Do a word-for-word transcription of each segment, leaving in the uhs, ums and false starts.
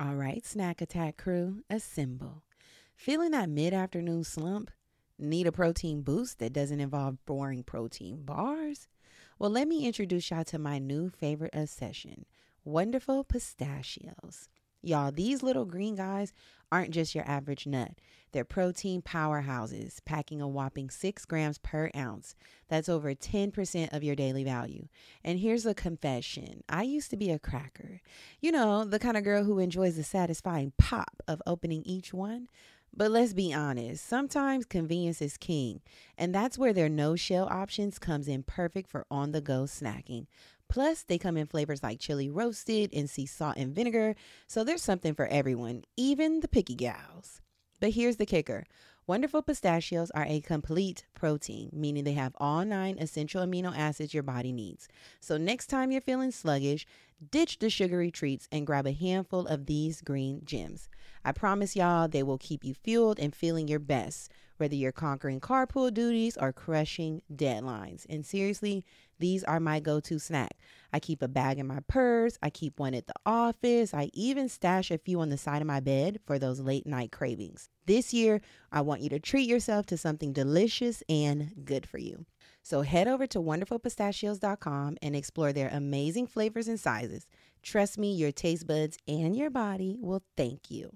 All right, Snack Attack crew, assemble. Feeling that mid-afternoon slump? Need a protein boost that doesn't involve boring protein bars? Well, let me introduce y'all to my new favorite obsession, Wonderful Pistachios. Y'all, these little green guys aren't just your average nut. They're protein powerhouses, packing a whopping six grams per ounce. That's over ten percent of your daily value. And here's a confession. I used to be a cracker. You know, the kind of girl who enjoys the satisfying pop of opening each one. But let's be honest, sometimes convenience is king. And that's where their no-shell options comes in perfect for on-the-go snacking. Plus, they come in flavors like chili roasted and sea salt and vinegar. So there's something for everyone, even the picky gals. But here's the kicker. Wonderful Pistachios are a complete protein, meaning they have all nine essential amino acids your body needs. So next time you're feeling sluggish, ditch the sugary treats and grab a handful of these green gems. I promise y'all they will keep you fueled and feeling your best, whether you're conquering carpool duties or crushing deadlines. And seriously, these are my go-to snack. I keep a bag in my purse. I keep one at the office. I even stash a few on the side of my bed for those late night cravings. This year, I want you to treat yourself to something delicious and good for you. So head over to wonderful pistachios dot com and explore their amazing flavors and sizes. Trust me, your taste buds and your body will thank you.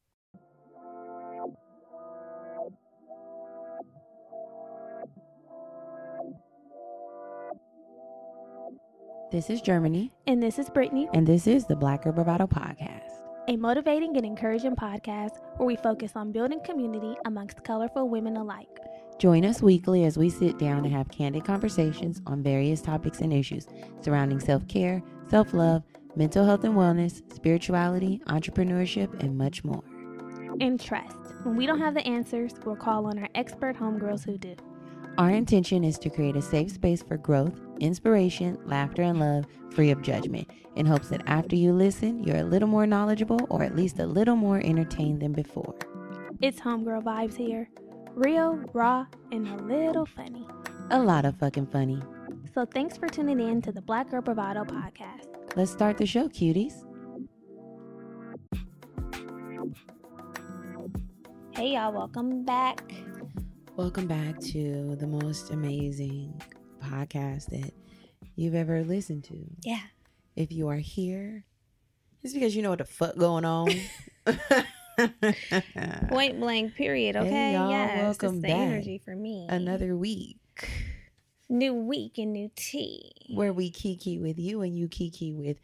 This is Germany. And this is Brittany. And this is the Black Girl Bravado Podcast, a motivating and encouraging podcast where we focus on building community amongst colorful women alike. Join us weekly as we sit down and have candid conversations on various topics and issues surrounding self-care, self-love, mental health and wellness, spirituality, entrepreneurship, and much more. And trust, when we don't have the answers, we'll call on our expert homegirls who do. Our intention is to create a safe space for growth, inspiration, laughter, and love, free of judgment, in hopes that after you listen, you're a little more knowledgeable or at least a little more entertained than before. It's homegirl vibes here. Real, raw, and a little funny. A lot of fucking funny. So thanks for tuning in to the Black Girl Bravado Podcast. Let's start the show, cuties. Hey y'all, welcome back. Welcome back to the most amazing podcast that you've ever listened to. Yeah. If you are here, it's because you know what the fuck going on. Point blank, period. Okay. Hey, y'all, yes, welcome it's the back. energy for me. Another week. New week and new tea. Where we kiki with you and you kiki with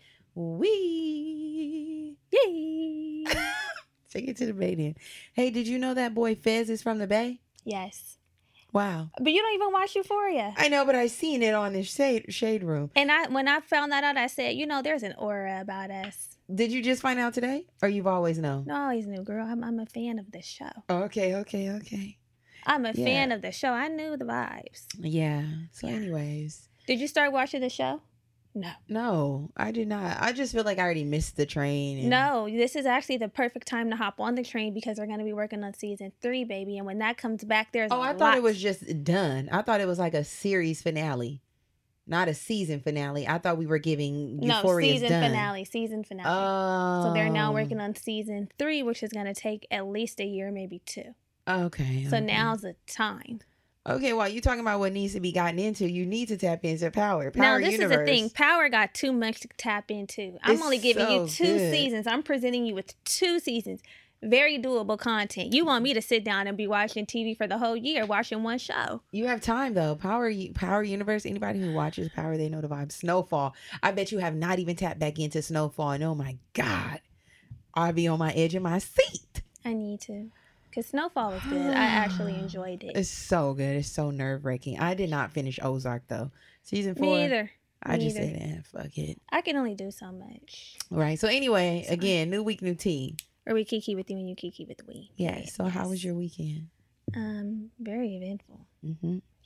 we. Yay. Take it to the Bay then. Hey, did you know that boy Fez is from the Bay? Yes. Wow. But you don't even watch Euphoria. I know, but I seen it on the shade shade room. And I when I found that out, I said, you know, there's an aura about us. Did you just find out today? Or you've always known? No, I always knew, girl. I'm, I'm a fan of this show. Oh, okay, okay, okay. I'm a Yeah. fan of the show. I knew the vibes. Yeah. So Yeah. anyways. Did you start watching the show? No. No, I did not. I just feel like I already missed the train. And... No, this is actually the perfect time to hop on the train because they're going to be working on season three, baby. And when that comes back, there's Oh, a I thought lot. it was just done. I thought it was like a series finale, not a season finale. I thought we were giving no Euphoria's season done. finale, season finale. Oh, So they're now working on season three, which is going to take at least a year, maybe two. Okay. So okay. now's the time. Okay, well, you talking about what needs to be gotten into. You need to tap into Power. Power Now, this Universe. is the thing. Power got too much to tap into. I'm It's only giving so you two good. seasons. I'm presenting you with two seasons. Very doable content. You want me to sit down and be watching T V for the whole year, watching one show. You have time though. Power Power Universe. Anybody who watches Power, they know the vibe. Snowfall. I bet you have not even tapped back into Snowfall. And oh my God, I'll be on my edge of my seat. I need to. Because Snowfall was good. I actually enjoyed it. It's so good. It's so nerve wracking. I did not finish Ozark though. Season four. Me either. I Me just either. said, eh, fuck it. I can only do so much. Right. So anyway, again, new week, new tea. Or we kiki with you and you kiki with we. Yeah. Yes, So how yes. was your weekend? Um, very eventful. Mm-hmm.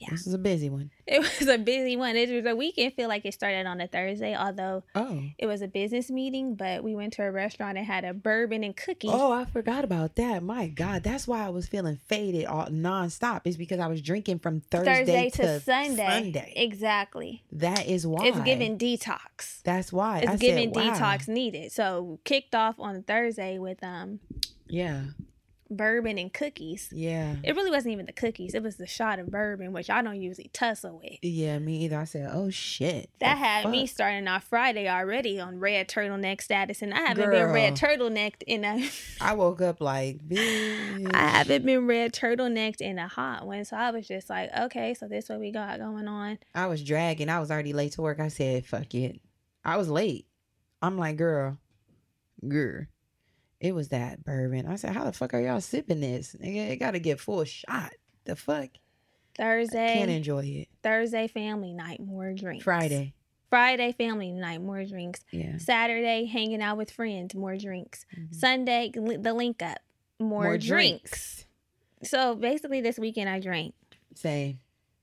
Yeah. This is a busy one. It was a busy one. It was a weekend. Feel like it started on a Thursday, although Oh. it was a business meeting. But we went to a restaurant and had a bourbon and cookie. Oh, I forgot about that. My God, that's why I was feeling faded all nonstop. It's because I was drinking from Thursday, Thursday to, to Sunday. Sunday. Exactly. That is why. It's giving detox. That's why. It's I giving said, wow. detox needed. So kicked off on Thursday with um Yeah. bourbon and cookies. Yeah. It really wasn't even the cookies. It was the shot of bourbon, which I don't usually tussle with. Yeah, me either. I said, oh shit. That The had me fuck? starting off Friday already on red turtleneck status, and I haven't Girl. been red turtlenecked in a. I woke up like, bitch. I haven't been red turtlenecked in a hot one, so I was just like, okay, so this what we got going on. I was dragging. I was already late to work. I said, fuck it. I was late. I'm like, girl, girl. It was that bourbon. I said, how the fuck are y'all sipping this? Nigga, it got to get full shot. The fuck? Thursday, Can't enjoy it. Thursday family night, more drinks. Friday. Friday family night, more drinks. Yeah. Saturday hanging out with friends, more drinks. Mhm. Sunday li- the link up, more, More drinks. So basically, this weekend I drank. Same.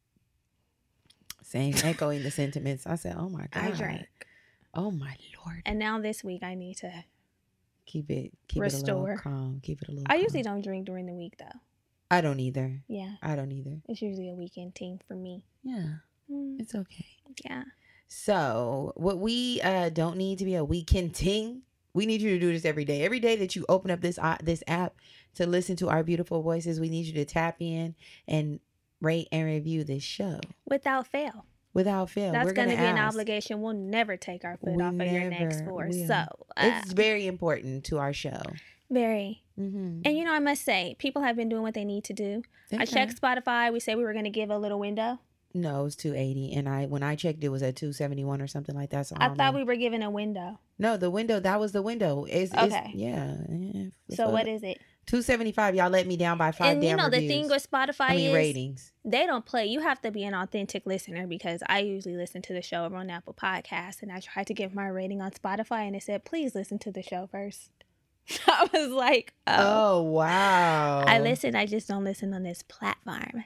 Same. Echoing the sentiments. I said, oh my God. I drank, Oh my Lord. and now this week I need to. Keep it, keep it a Restore. little calm. Keep it a little I calm. usually don't drink during the week though. I don't either. Yeah, I don't either. it's usually a weekend thing for me. Yeah. Mm, It's okay. yeah. So what we uh don't need to be a weekend ting. We need you to do this every day. Every day that you open up this uh, this app to listen to our beautiful voices, we need you to tap in and rate and review this show Without fail. without fail. That's We're going to gonna be an ask. obligation we'll never take our foot We off of your necks never for. will. So, uh, It's very important to our show. very. Mm-hmm. And you know, I must say, people have been doing what they need to do. I checked Spotify. We said we were going to give a little window. No, it was two eighty, and I when I checked, it was at two seventy one or something like that. So I, I don't thought know. we were giving a window. No, the window. That was the window. It's, Okay. It's, yeah. yeah So what is it? two seventy five? Y'all let me down by five. And you damn know, the reviews. thing with Spotify I mean is ratings. they don't play. You have to be an authentic listener, because I usually listen to the show over on Apple Podcasts, and I tried to give my rating on Spotify, and it said, please listen to the show first. I was like, oh. Oh wow! I listen. I just don't listen on this platform.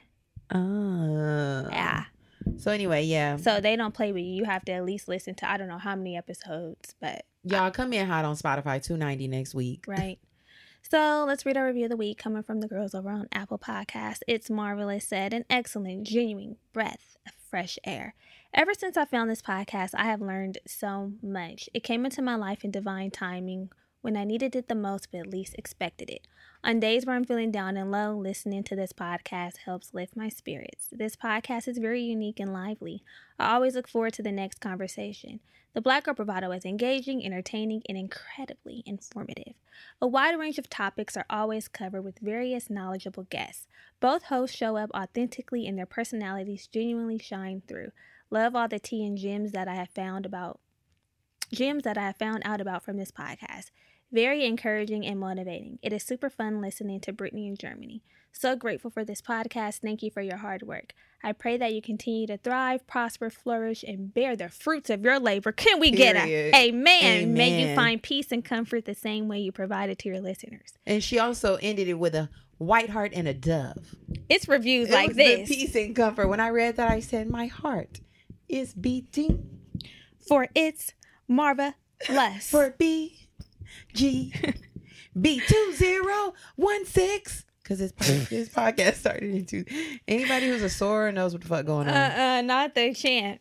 Oh. Yeah. So anyway, yeah. So they don't play with you. You have to at least listen to, I don't know how many episodes, but Y'all come in hot on Spotify. two ninety next week. right. So let's read our review of the week coming from the girls over on Apple Podcasts. It's marvelous, said, an excellent, genuine breath of fresh air. Ever since I found this podcast, I have learned so much. It came into my life in divine timing when I needed it the most, but least expected it. On days where I'm feeling down and low, listening to this podcast helps lift my spirits. This podcast is very unique and lively. I always look forward to the next conversation. The Black Girl Bravado is engaging, entertaining, and incredibly informative. A wide range of topics are always covered with various knowledgeable guests. Both hosts show up authentically and their personalities genuinely shine through. Love all the tea and gems that I have found about gems that I have found out about from this podcast. Very encouraging and motivating. It is super fun listening to Brittany in Germany. So grateful for this podcast. Thank you for your hard work. I pray that you continue to thrive, prosper, flourish, and bear the fruits of your labor. Can we get Period. a amen? Amen. May you find peace and comfort the same way you provided to your listeners. And she also ended it with a white heart and a dove. It's reviews It like was this. the peace and comfort. When I read that, I said, my heart is beating For it's marvelous. for B G B two zero one six. Because this, this podcast started into anybody who's a soarer knows what the fuck going on. Uh uh, not the chant.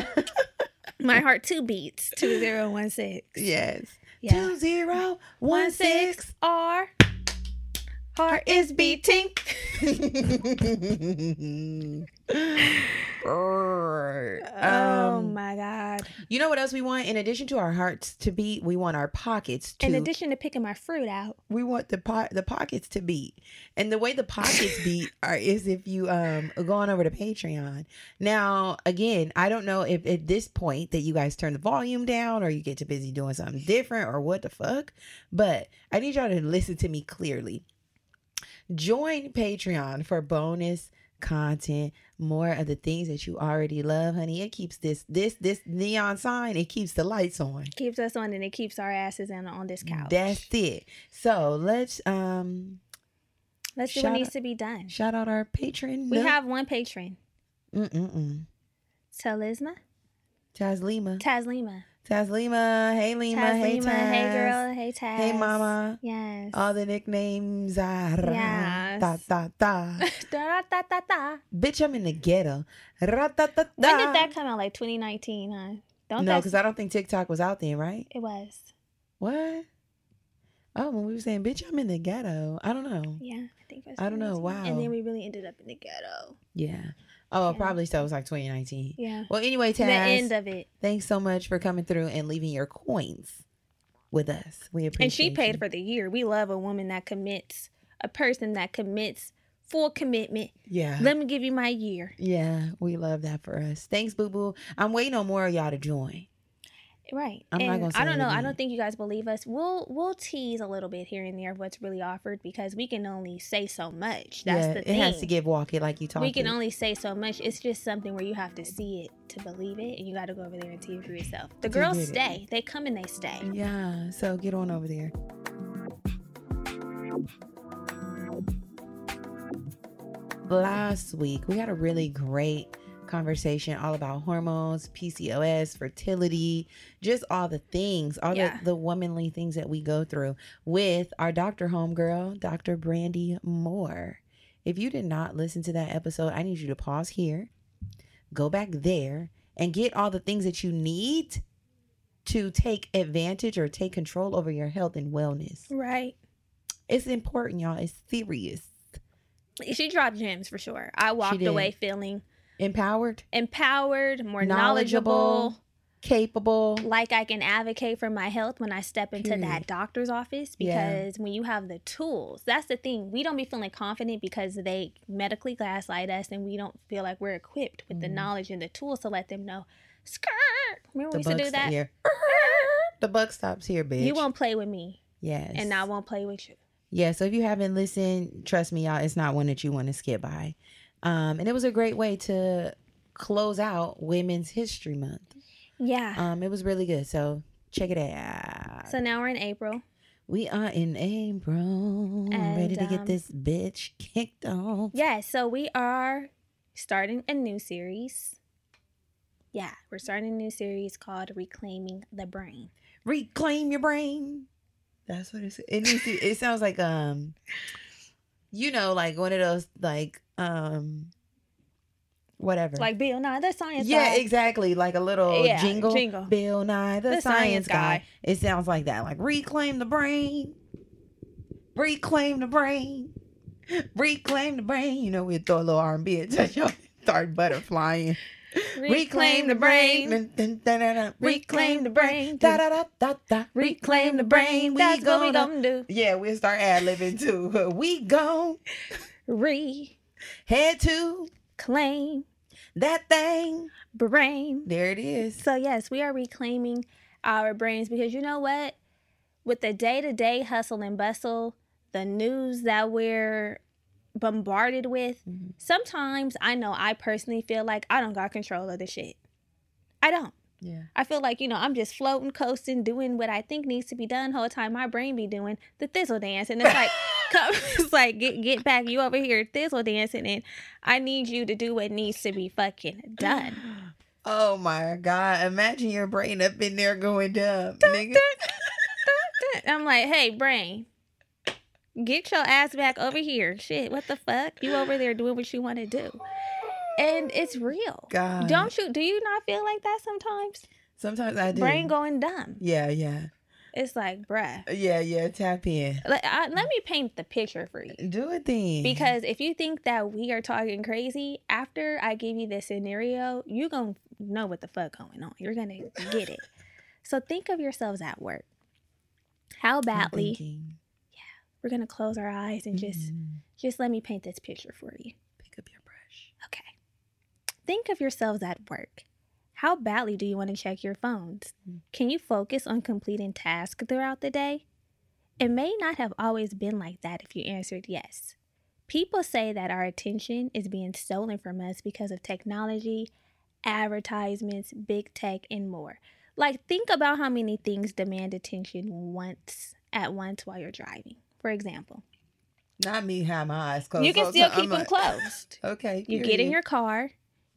My heart two beats. Two zero one six. Yes. Yeah. Two zero one six. Our heart is beating. Oh um, my God. you know what else we want? In addition to our hearts to beat, we want our pockets to In addition to picking my fruit out. we want the po- the pockets to beat. And the way the pockets beat are is if you um go on over to Patreon. Now, again, I don't know if at this point that you guys turn the volume down or you get too busy doing something different or what the fuck, but I need y'all to listen to me clearly. Join Patreon for bonus content, more of the things that you already love, honey. It keeps this this this neon sign, it keeps the lights on. Keeps us on, and it keeps our asses on, on this couch. That's it. So let's um Let's do shout what needs out- to be done. shout out our patron. We No. have one patron. Mm-mm-mm. Talisma? Taslima. Taslima. Taslima. Hey, Lima. Taslima. Hey, Taz. Hey, girl. Hey, Taz. Hey, Mama. Yes. All the nicknames. Ah, ra, Yes. ta, ta, ta. da, da, da, da. Bitch, I'm in the ghetto. Ra, ta, ta, ta. When did that come out? Like twenty nineteen, huh? Don't No, that... because I don't think TikTok was out then, right? It was. What? Oh, when we were saying, bitch, I'm in the ghetto. I don't know. Yeah, I think it was. I don't know. Wow. And then we really ended up in the ghetto. Yeah. Oh, Yeah. probably so. It was like twenty nineteen. Yeah. Well, anyway, Taz. The end of it. Thanks so much for coming through and leaving your coins with us. We appreciate it. And she paid you. for the year. We love a woman that commits, a person that commits, full commitment. Yeah. Let me give you my year. Yeah, we love that for us. Thanks, Boo Boo. I'm waiting on more of y'all to join. Right. I'm and not gonna say I don't it know. I again. don't think you guys believe us. We'll we'll tease a little bit here and there of what's really offered because we can only say so much. That's yeah, the it thing. has to give walk it like you talk We can it. only say so much. It's just something where you have to see it to believe it, and you got to go over there and see it for yourself. The To girls get it. stay. They come and they stay. Yeah, so get on over there. Last week, we had a really great conversation all about hormones, P C O S, fertility, just all the things, all Yeah. the, the womanly things that we go through with our doctor homegirl, Doctor Brandy Moore. If you did not listen to that episode, I need you to pause here, go back there, and get all the things that you need to take advantage or take control over your health and wellness. Right. It's important, y'all. It's serious. She dropped gems for sure. I walked did. away feeling Empowered, empowered, more knowledgeable, knowledgeable, capable. like I can advocate for my health when I step into Period. that doctor's office Yeah. because when you have the tools, that's the thing. We don't be feeling confident because they medically gaslight us and we don't feel like we're equipped with the Mhm. knowledge and the tools to let them know. Skirt. Remember we The used to buck do that? here. The buck stops here, bitch. You won't play with me Yes. and I won't play with you. Yeah, so if you haven't listened, trust me, y'all, it's not one that you want to skip by. Um, and it was a great way to close out Women's History Month. Yeah. Um, it was really good. So check it out. So now we're in April. We are in April, And, ready to get um, this bitch kicked off. Yeah, so we are starting a new series. Yeah, we're starting a new series called Reclaiming the Brain. Reclaim your brain. That's what it's. It needs to, it sounds like um, you know, like one of those like um, whatever. Like Bill Nye the Science yeah, Guy. exactly. Like a little Yeah, jingle. jingle. Bill Nye, the, The science, Science guy. Guy. It sounds like that. Like reclaim the brain. Reclaim the brain. Reclaim the brain. You know, we throw a little R and B at you. Start butterflying. Reclaim the brain. Dun, dun, dun, dun. Reclaim the brain. Da, da, da, da, da. Reclaim the brain. We That's what we gonna- gonna do. Yeah, we'll start ad-libbing too. We gon' Reclaim head to that thing. brain. There it is. So yes, we are reclaiming our brains because you know what? With the day-to-day hustle and bustle, the news that we're bombarded with, Mhm. sometimes I know I personally feel like I don't got control of the shit. I don't. Yeah. I feel like, you know, I'm just floating, coasting, doing what I think needs to be done. Whole time my brain be doing the thizzle dance. And it's like, come, it's like, get get back, you over here thizzle dancing, and I need you to do what needs to be fucking done. Oh my God. Imagine your brain up in there going dumb, nigga. I'm like, hey, brain, get your ass back over here. Shit, what the fuck? You over there doing what you want to do. And it's real. God. Don't you, do you not feel like that sometimes? Sometimes I do. Brain going dumb. Yeah, yeah. It's like, bruh. Yeah, yeah. Tap in. Let, I, let me paint the picture for you. Do it then. Because if you think that we are talking crazy, after I give you this scenario, you're going to know what the fuck going on. You're going to get it. So think of yourselves at work. How I'm badly, thinking. we're going to close our eyes and just, Mhm. just let me paint this picture for you. Pick up your brush. Okay. Think of yourselves at work. How badly do you want to check your phones? Mm. Can you focus on completing tasks throughout the day? It may not have always been like that if you answered yes. People say that our attention is being stolen from us because of technology, advertisements, big tech, and more. Like, think about how many things demand attention once at once while you're driving. For example, Not me have my eyes closed. you can So still I'm keep them like- closed. Okay. You get in period. your car,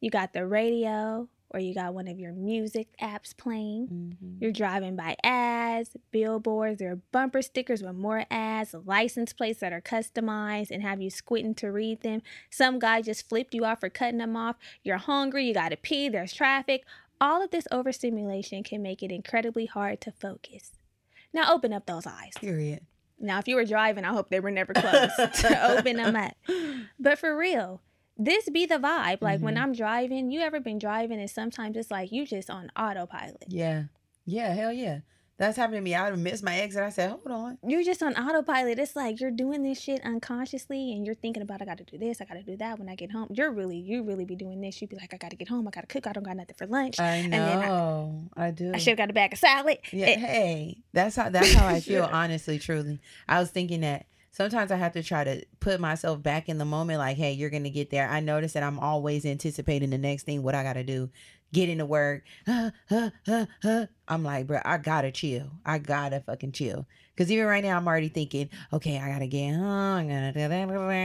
You got the radio, or you got one of your music apps playing. Mm-hmm. You're driving by ads, billboards, there are bumper stickers with more ads, license plates that are customized and have you squinting to read them. Some guy just flipped you off for cutting them off. You're hungry, you gotta pee, there's traffic. All of this overstimulation can make it incredibly hard to focus. Now open up those eyes. Period. Now, if you were driving, I hope they were never closed to open them up. But for real, this be the vibe. Like mm-hmm. when I'm driving, you ever been driving and sometimes it's like you just on autopilot. Yeah. Yeah, hell yeah. That's happened to me. I would miss my exit. I said, hold on. You're just on autopilot. It's like you're doing this shit unconsciously and you're thinking about, I got to do this. I got to do that when I get home. You're really, you really be doing this. You'd be like, I got to get home. I got to cook. I don't got nothing for lunch. I know. And then I, I do. I should have got a bag of salad. Yeah. It, hey, that's how, that's how I feel, honestly, truly. I was thinking that sometimes I have to try to put myself back in the moment. Like, hey, you're going to get there. I notice that I'm always anticipating the next thing, what I got to do. Get into work. Uh, uh, uh, uh. I'm like, bro, I gotta chill. I gotta fucking chill. Because even right now, I'm already thinking, okay, I gotta get home. I gotta do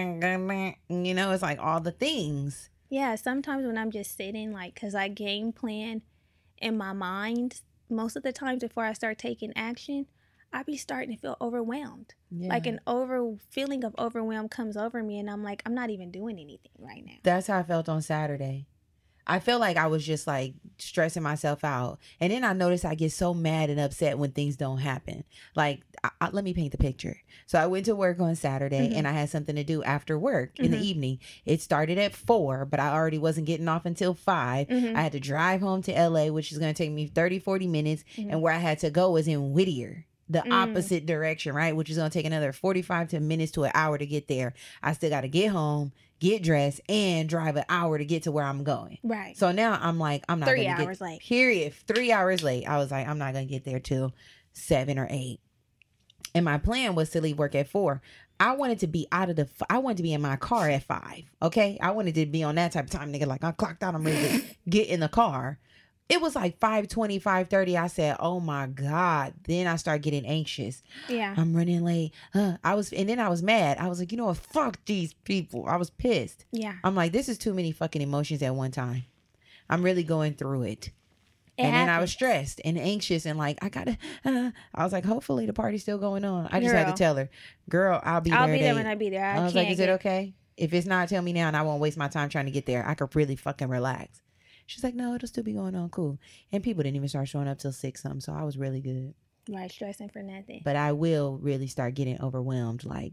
that. You know, it's like all the things. Yeah, sometimes when I'm just sitting, like, because I game plan in my mind, most of the times before I start taking action, I be starting to feel overwhelmed. Yeah. Like an over feeling of overwhelm comes over me, and I'm like, I'm not even doing anything right now. That's how I felt on Saturday. I feel like I was just like stressing myself out. And then I noticed I get so mad and upset when things don't happen. Like, I, I, let me paint the picture. So I went to work on Saturday mm-hmm. and I had something to do after work mm-hmm. in the evening. It started at four, but I already wasn't getting off until five. Mm-hmm. I had to drive home to L A, which is going to take me thirty, forty minutes. Mm-hmm. And where I had to go was in Whittier. The mm. opposite direction, right? Which is going to take another forty-five to minutes to an hour to get there. I still got to get home, get dressed, and drive an hour to get to where I'm going. Right. So now I'm like, I'm not going to get... Three hours late. Period. Three hours late. I was like, I'm not going to get there till seven or eight. And my plan was to leave work at four. I wanted to be out of the... I wanted to be in my car at five. Okay? I wanted to be on that type of time, nigga. Like, I clocked out. I'm ready to get in the car. It was like five twenty, five thirty. I said, oh my God. Then I started getting anxious. Yeah. I'm running late. Uh, I was, and then I was mad. I was like, you know what? Fuck these people. I was pissed. Yeah. I'm like, this is too many fucking emotions at one time. I'm really going through it. It and happens. Then I was stressed and anxious and like, I gotta, uh, I was like, hopefully the party's still going on. I just girl. had to tell her, girl, I'll be I'll there. I'll be there when I be there. I, I was can't like, is get... it okay? If it's not, tell me now and I won't waste my time trying to get there. I could really fucking relax. She's like, no, it'll still be going on. Cool. And people didn't even start showing up till six something. So I was really good. Right. Stressing for nothing. But I will really start getting overwhelmed, like,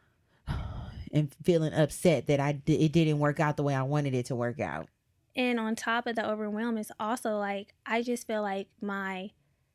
and feeling upset that I di- it didn't work out the way I wanted it to work out. And on top of the overwhelm, it's also like, I just feel like my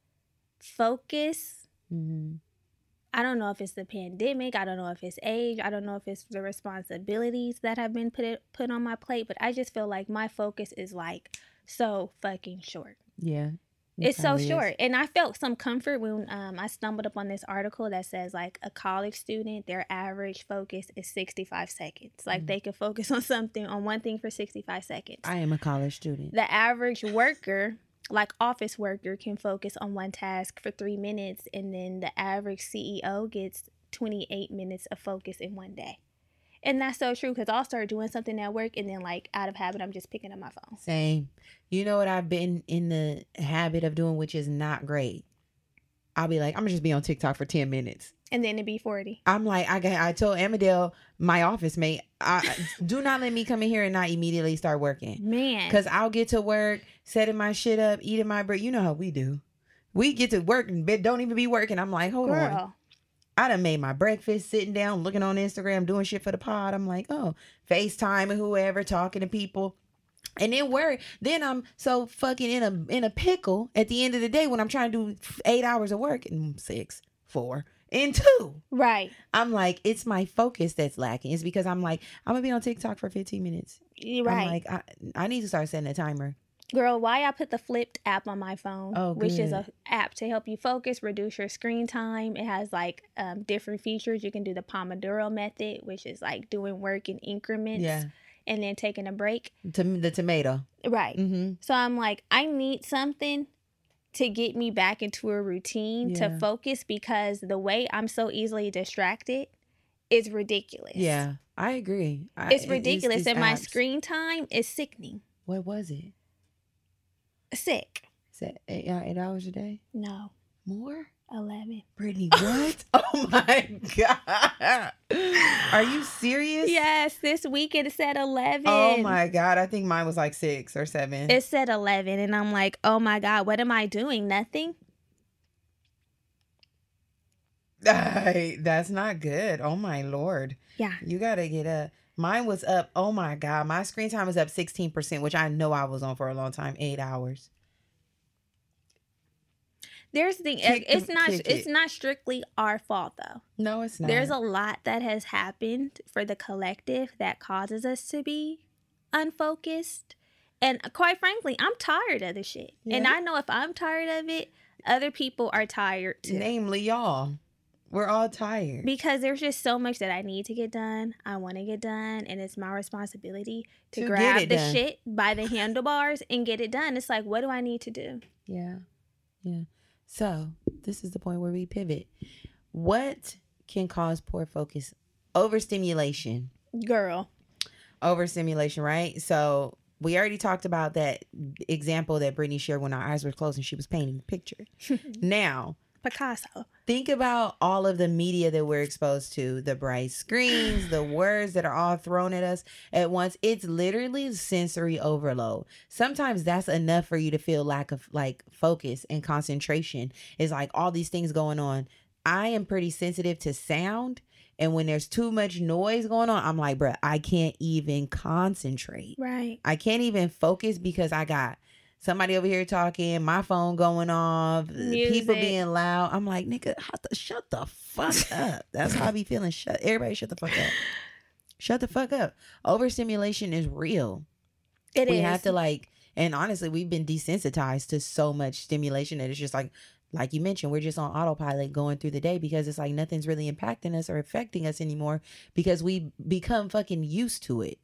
focus, mm-hmm. I don't know if it's the pandemic. I don't know if it's age. I don't know if it's the responsibilities that have been put put on my plate. But I just feel like my focus is like so fucking short. Yeah. It it's so short. Is. And I felt some comfort when um, I stumbled upon this article that says like a college student, their average focus is sixty-five seconds. Like mm-hmm. they can focus on something, on one thing for sixty-five seconds. I am a college student. The average worker... like office worker can focus on one task for three minutes and then the average C E O gets twenty-eight minutes of focus in one day. And that's so true because I'll start doing something at work and then like out of habit, I'm just picking up my phone. Same. You know what I've been in the habit of doing, which is not great. I'll be like, I'm gonna just be on TikTok for ten minutes. And then it'd be forty. I'm like, I got, I told Amadale, my office mate, I, do not let me come in here and not immediately start working. Man. Because I'll get to work, setting my shit up, eating my bread. You know how we do. We get to work and don't even be working. I'm like, hold Girl. on. I done made my breakfast, sitting down, looking on Instagram, doing shit for the pod. I'm like, oh, FaceTime and whoever, talking to people. And then worry. Then I'm so fucking in a in a pickle at the end of the day when I'm trying to do eight hours of work and six, four, and two. Right. I'm like, it's my focus that's lacking. It's because I'm like, I'm gonna be on TikTok for fifteen minutes. Right. I'm like, I, I need to start setting a timer. Girl, why I put the Flipped app on my phone, oh, which is a app to help you focus, reduce your screen time. It has like um, different features. You can do the Pomodoro method, which is like doing work in increments. Yeah. And then taking a break. To the tomato. Right. Mm-hmm. So I'm like, I need something to get me back into a routine yeah. to focus because the way I'm so easily distracted is ridiculous. Yeah, I agree. I, it's ridiculous. it's, it's and apps. My screen time is sickening. What was it? Sick. Is that eight, uh, eight hours a day? No. More? eleven. Brittany, what? Oh my God. Are you serious? Yes, this weekend it said eleven. Oh my God. I think mine was like six or seven. It said eleven, and I'm like, oh my God, what am I doing? Nothing? Ay, that's not good. Oh my Lord. Yeah. You got to get up. Mine was up. Oh my God. My screen time was up sixteen percent, which I know I was on for a long time. Eight hours. There's the Kick it's the- not kick it's it. not strictly our fault though. No, it's not. There's a lot that has happened for the collective that causes us to be unfocused. And quite frankly, I'm tired of the shit. And Yeah. I know if I'm tired of it, other people are tired too. Namely, y'all. We're all tired. Because there's just so much that I need to get done. I want to get done. And it's my responsibility to, To get grab it the done. shit by the handlebars and get it done. It's like, what do I need to do? Yeah. Yeah. So this is the point where we pivot. What can cause poor focus? Overstimulation. Girl. Overstimulation, right? So we already talked about that example that Brittany shared when our eyes were closed and she was painting a picture. Now, Picasso. think about all of the media that we're exposed to, the bright screens, the words that are all thrown at us at once. It's literally sensory overload. Sometimes that's enough for you to feel lack of like focus and concentration. It's like all these things going on. I am pretty sensitive to sound. And when there's too much noise going on, I'm like, bruh, I can't even concentrate. Right. I can't even focus because I got somebody over here talking, my phone going off, Music. people being loud. I'm like, nigga, how the, shut the fuck up. That's how I be feeling. Shut everybody shut the fuck up. Shut the fuck up. Overstimulation is real. It we is. have to like, and honestly, we've been desensitized to so much stimulation that it's just like, like you mentioned, we're just on autopilot going through the day because it's like nothing's really impacting us or affecting us anymore because we become fucking used to it.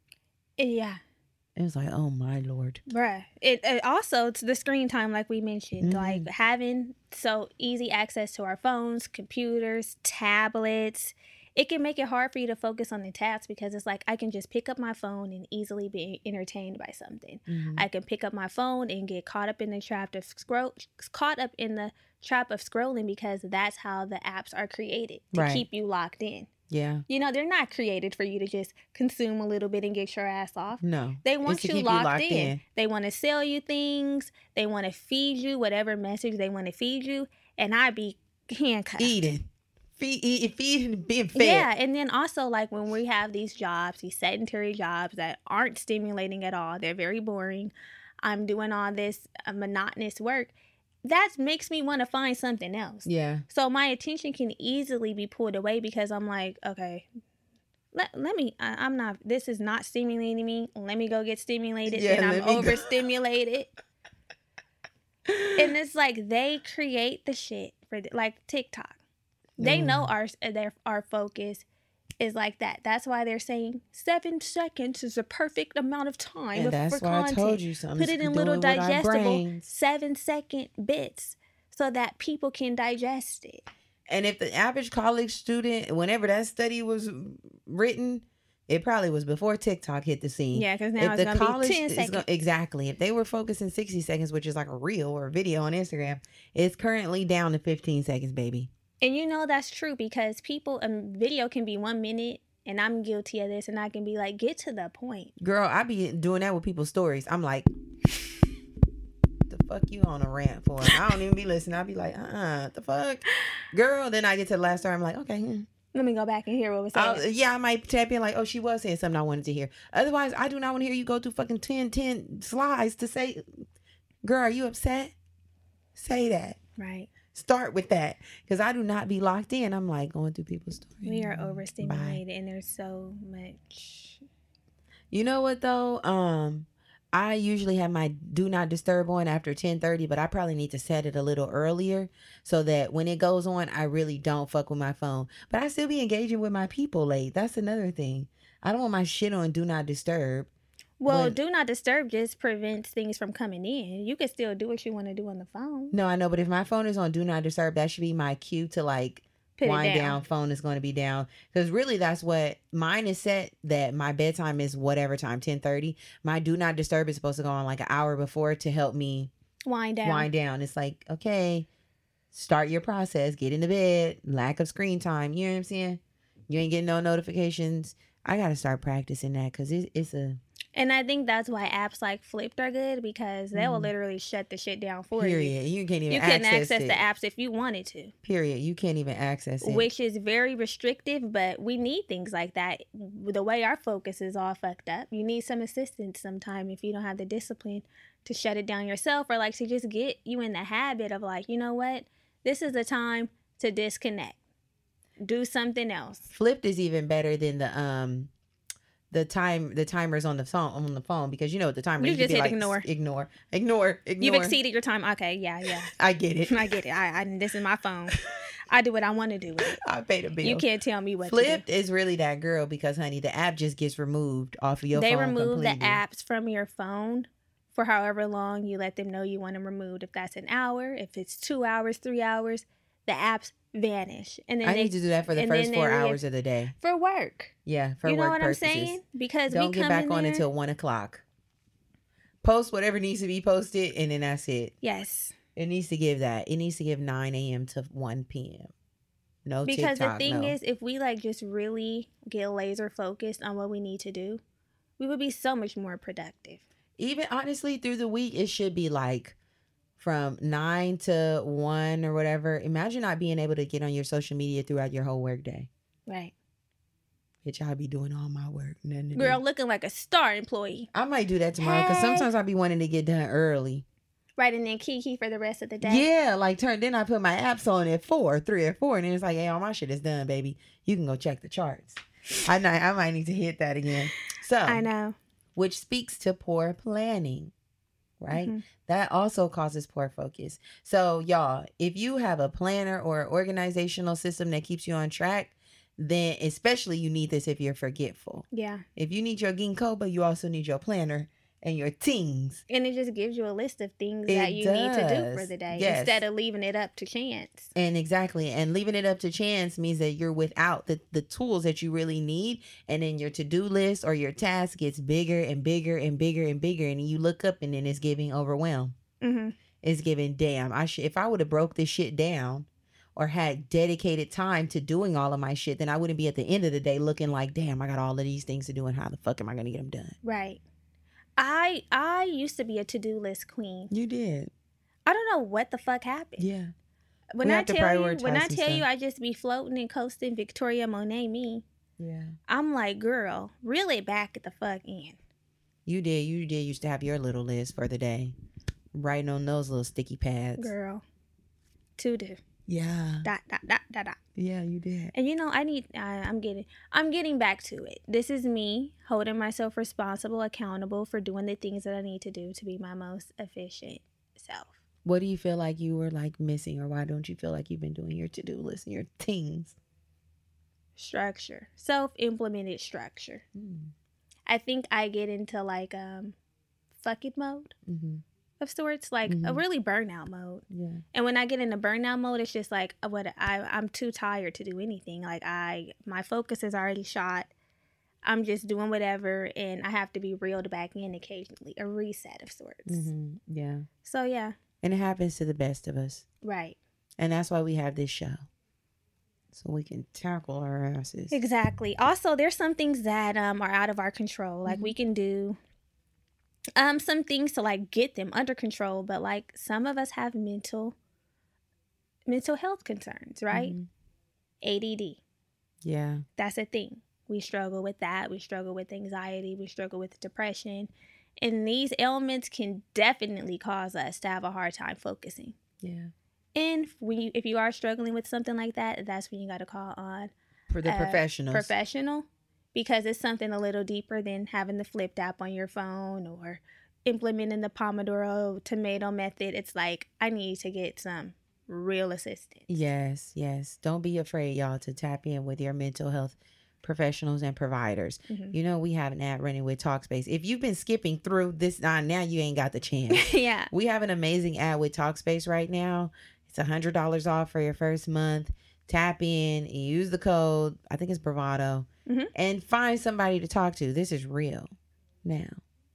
Yeah. It was like, oh my Lord. Bruh. It, it also, it's the screen time, like we mentioned, Mhm. like having so easy access to our phones, computers, tablets. It can make it hard for you to focus on the tasks because it's like I can just pick up my phone and easily be entertained by something. Mhm. I can pick up my phone and get caught up in the trap of scroll, caught up in the trap of scrolling because that's how the apps are created to Right. keep you locked in. Yeah. You know, they're not created for you to just consume a little bit and get your ass off. No. They want It's to you keep you locked, locked in. in. They want to sell you things. They want to feed you whatever message they want to feed you. And I be handcuffed. Eating. Feed, eating, feeding, being fed. Yeah, and then also like when we have these jobs, these sedentary jobs that aren't stimulating at all, they're very boring. I'm doing all this uh, monotonous work. That makes me want to find something else. Yeah. So my attention can easily be pulled away because I'm like, okay, let, let me, I, I'm not, this is not stimulating me. Let me go get stimulated. Yeah, and I'm let me go. overstimulated. And it's like they create the shit for the, like TikTok. They know Mm. our their our focus is like that. That's why they're saying seven seconds is a perfect amount of time And that's for why content. I told you something. Put it in little digestible seven second bits so that people can digest it. And if the average college student, whenever that study was written, it probably was before TikTok hit the scene. Yeah, because now If it's the gonna college be ten is seconds. gonna, exactly. If they were focusing sixty seconds, which is like a reel or a video on Instagram, it's currently down to fifteen seconds, baby. And you know that's true because people, a video can be one minute, and I'm guilty of this, and I can be like, get to the point. Girl, I be doing that with people's stories. I'm like, the fuck you on a rant for? I don't even be listening. I be like, uh-uh, the fuck? Girl, then I get to the last story. I'm like, okay. hmm. Let me go back and hear what was I'll- said. yeah, I might tap in like, oh, she was saying something I wanted to hear. Otherwise, I do not want to hear you go through fucking ten, ten slides to say, girl, are you upset? Say that. Right. Start with that. Because I do not be locked in. I'm like going through people's stories. We are Bye. overstimulated, and there's so much. You know what though? Um, I usually have my do not disturb on after ten thirty, but I probably need to set it a little earlier so that when it goes on, I really don't fuck with my phone. But I still be engaging with my people late. That's another thing. I don't want my shit on do not disturb. Well, When- do not disturb just prevents things from coming in. You can still do what you want to do on the phone. No, I know, but if my phone is on do not disturb, that should be my cue to like Put wind it down. down, phone is going to be down. Because really that's what mine is set, that my bedtime is whatever time, ten thirty. My do not disturb is supposed to go on like an hour before to help me Wind down. wind down. It's like, okay, start your process, get into bed, lack of screen time. You know what I'm saying? You ain't getting no notifications. I got to start practicing that because it, it's a... And I think that's why apps like Flipped are good, because they will Mhm. literally shut the shit down for Period. you. You can't even You couldn't access, access it. the apps if you wanted to. Period. You can't even access it. Which is very restrictive, but we need things like that. The way our focus is all fucked up, you need some assistance sometime if you don't have the discipline to shut it down yourself, or like to just get you in the habit of like, you know what, this is the time to disconnect, do something else. Flipped is even better than the um the time the timers on the phone on the phone, because you know the timer You could just be hit like, ignore. ignore ignore ignore You've exceeded your time. Okay, yeah, yeah. I get it. I get it. I, I this is my phone. I do what I want to do with it. I paid a bill. You can't tell me what Flipped to do. is really that girl, because honey, the app just gets removed off of your They phone remove completely. the apps from your phone for however long you let them know you want them removed. If that's an hour, if it's two hours, three hours, the apps vanish. And then I they, need to do that for the and first then four they leave- hours of the day. for work. Yeah, for You know work what purposes. I'm saying? Because Don't we get come back in on there, until one o'clock. Post whatever needs to be posted, and then that's it. yes. It needs to give that. It needs to give nine a.m. to one p.m. No Because TikTok, the thing no. is, if we like just really get laser focused on what we need to do, we would be so much more productive. Even honestly, through the week, it should be like from nine to one or whatever. Imagine not being able to get on your social media throughout your whole work day. Right. Bitch, I'll be doing all my work. Nothing to Girl, do. looking like a star employee. I might do that tomorrow, because Hey. sometimes I'll be wanting to get done early. Right, and then Kiki for the rest of the day. Yeah, like turn. Then I put my apps on at four, three or four, and then it's like, hey, all my shit is done, baby. You can go check the charts. I might, I might need to hit that again. So I know. which speaks to poor planning, right? Mhm. That also causes poor focus. So y'all, if you have a planner or organizational system that keeps you on track, then especially you need this if you're forgetful. Yeah. If you need your ginkgo, but you also need your planner and your things. And it just gives you a list of things It that you need to do does. for the day Yes. instead of leaving it up to chance. And exactly. And leaving it up to chance means that you're without the, the tools that you really need. And then your to-do list or your task gets bigger and bigger and bigger and bigger. And you look up and then it's giving overwhelm. Mm-hmm. It's giving, damn, I should, if I would have broke this shit down or had dedicated time to doing all of my shit, then I wouldn't be at the end of the day looking like, damn, I got all of these things to do, and how the fuck am I going to get them done? Right. I I used to be a to-do list queen. You did. I don't know what the fuck happened. Yeah. When We I have to tell you, prioritize when I some tell you, stuff. I just be floating and coasting Victoria Monet me. Yeah. I'm like, girl, really back at the fuck in. You did. You did used to have your little list for the day. Writing on those little sticky pads. Girl, to do. Yeah. Dot, dot, dot, dot, dot. Yeah, you did. And you know, I need, I, I'm getting, I'm getting back to it. This is me holding myself responsible, accountable for doing the things that I need to do to be my most efficient self. What do you feel like you were like missing, or why don't you feel like you've been doing your to-do list and your things? Structure, self-implemented structure. Mm. I think I get into like um, fuck it mode Mm-hmm. of sorts, like a Mhm. really burnout mode. Yeah. And when I get into burnout mode, it's just like what I I'm too tired to do anything. Like I my focus is already shot. I'm just doing whatever, and I have to be reeled back in occasionally, a reset of sorts. Mm-hmm. Yeah. So yeah, And it happens to the best of us. right, And that's why we have this show. So we can tackle our asses. exactly. Also, there's some things that um are out of our control. Like Mhm. we can do um some things to like get them under control, but like some of us have mental mental health concerns, right? Mhm. A D D. Yeah. That's a thing. We struggle with that. We struggle with anxiety. We struggle with depression. And these ailments can definitely cause us to have a hard time focusing. Yeah. And when you, if you are struggling with something like that, that's when you got to call on For the a professionals. professional, because it's something a little deeper than having the Flipped app on your phone or implementing the Pomodoro tomato method. It's like, I need to get some real assistance. Yes, yes. Don't be afraid, y'all, to tap in with your mental health professionals and providers. Mhm. You know, we have an ad running with Talkspace. If you've been skipping through this, uh, now you ain't got the chance. Yeah. We have an amazing ad with Talkspace right now. It's one hundred dollars off for your first month. Tap in and use the code. I think it's Bravado. Mm-hmm. And find somebody to talk to. This is real. Now,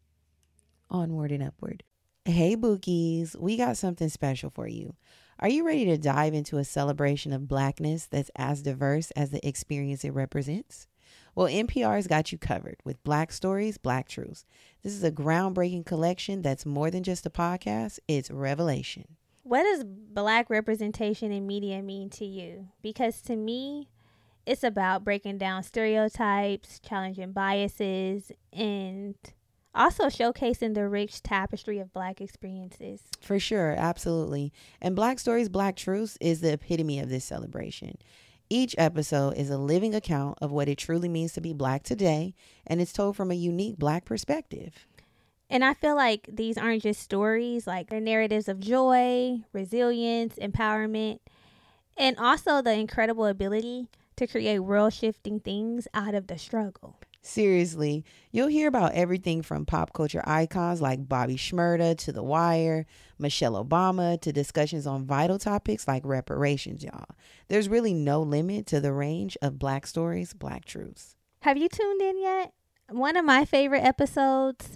onward and upward. Hey, Bookies, we got something special for you. Are you ready to dive into a celebration of Blackness that's as diverse as the experience it represents? Well, N P R's got you covered with Black Stories, Black Truths. This is a groundbreaking collection that's more than just a podcast, it's revelation. What does Black representation in media mean to you? Because to me, it's about breaking down stereotypes, challenging biases, and also showcasing the rich tapestry of Black experiences. For sure, absolutely. And Black Stories, Black Truths is the epitome of this celebration. Each episode is a living account of what it truly means to be Black today, and it's told from a unique Black perspective. And I feel like these aren't just stories, like they're narratives of joy, resilience, empowerment, and also the incredible ability to create world-shifting things out of the struggle. Seriously, you'll hear about everything from pop culture icons like Bobby Shmurda to The Wire, Michelle Obama, to discussions on vital topics like reparations, y'all. There's really no limit to the range of Black Stories, Black Truths. Have you tuned in yet? One of my favorite episodes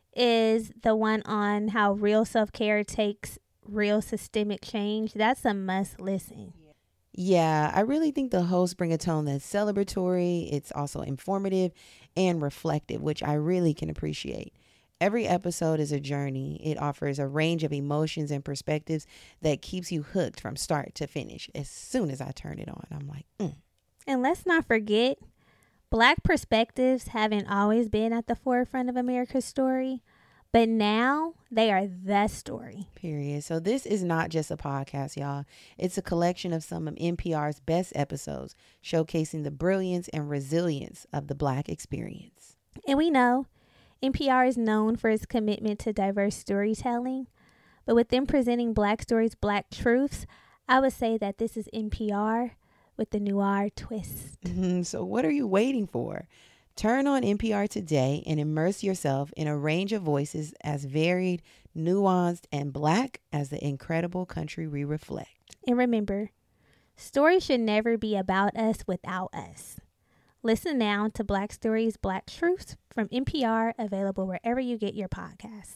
is the one on how real self-care takes real systemic change. That's a must listen. Yeah, I really think the hosts bring a tone that's celebratory. It's also informative and reflective, which I really can appreciate. Every episode is a journey. It offers a range of emotions and perspectives that keeps you hooked from start to finish. As soon as I turn it on, I'm like, mm. And let's not forget, Black perspectives haven't always been at the forefront of America's story, but now they are the story. Period. So this is not just a podcast, y'all. It's a collection of some of N P R's best episodes, showcasing the brilliance and resilience of the Black experience. And we know N P R is known for its commitment to diverse storytelling, but with them presenting Black Stories, Black Truths, I would say that this is N P R with the noir twist. Mm-hmm. So what are you waiting for? Turn on N P R today and immerse yourself in a range of voices as varied, nuanced, and Black as the incredible country we reflect. And remember, stories should never be about us without us. Listen now to Black Stories, Black Truths from N P R, available wherever you get your podcast.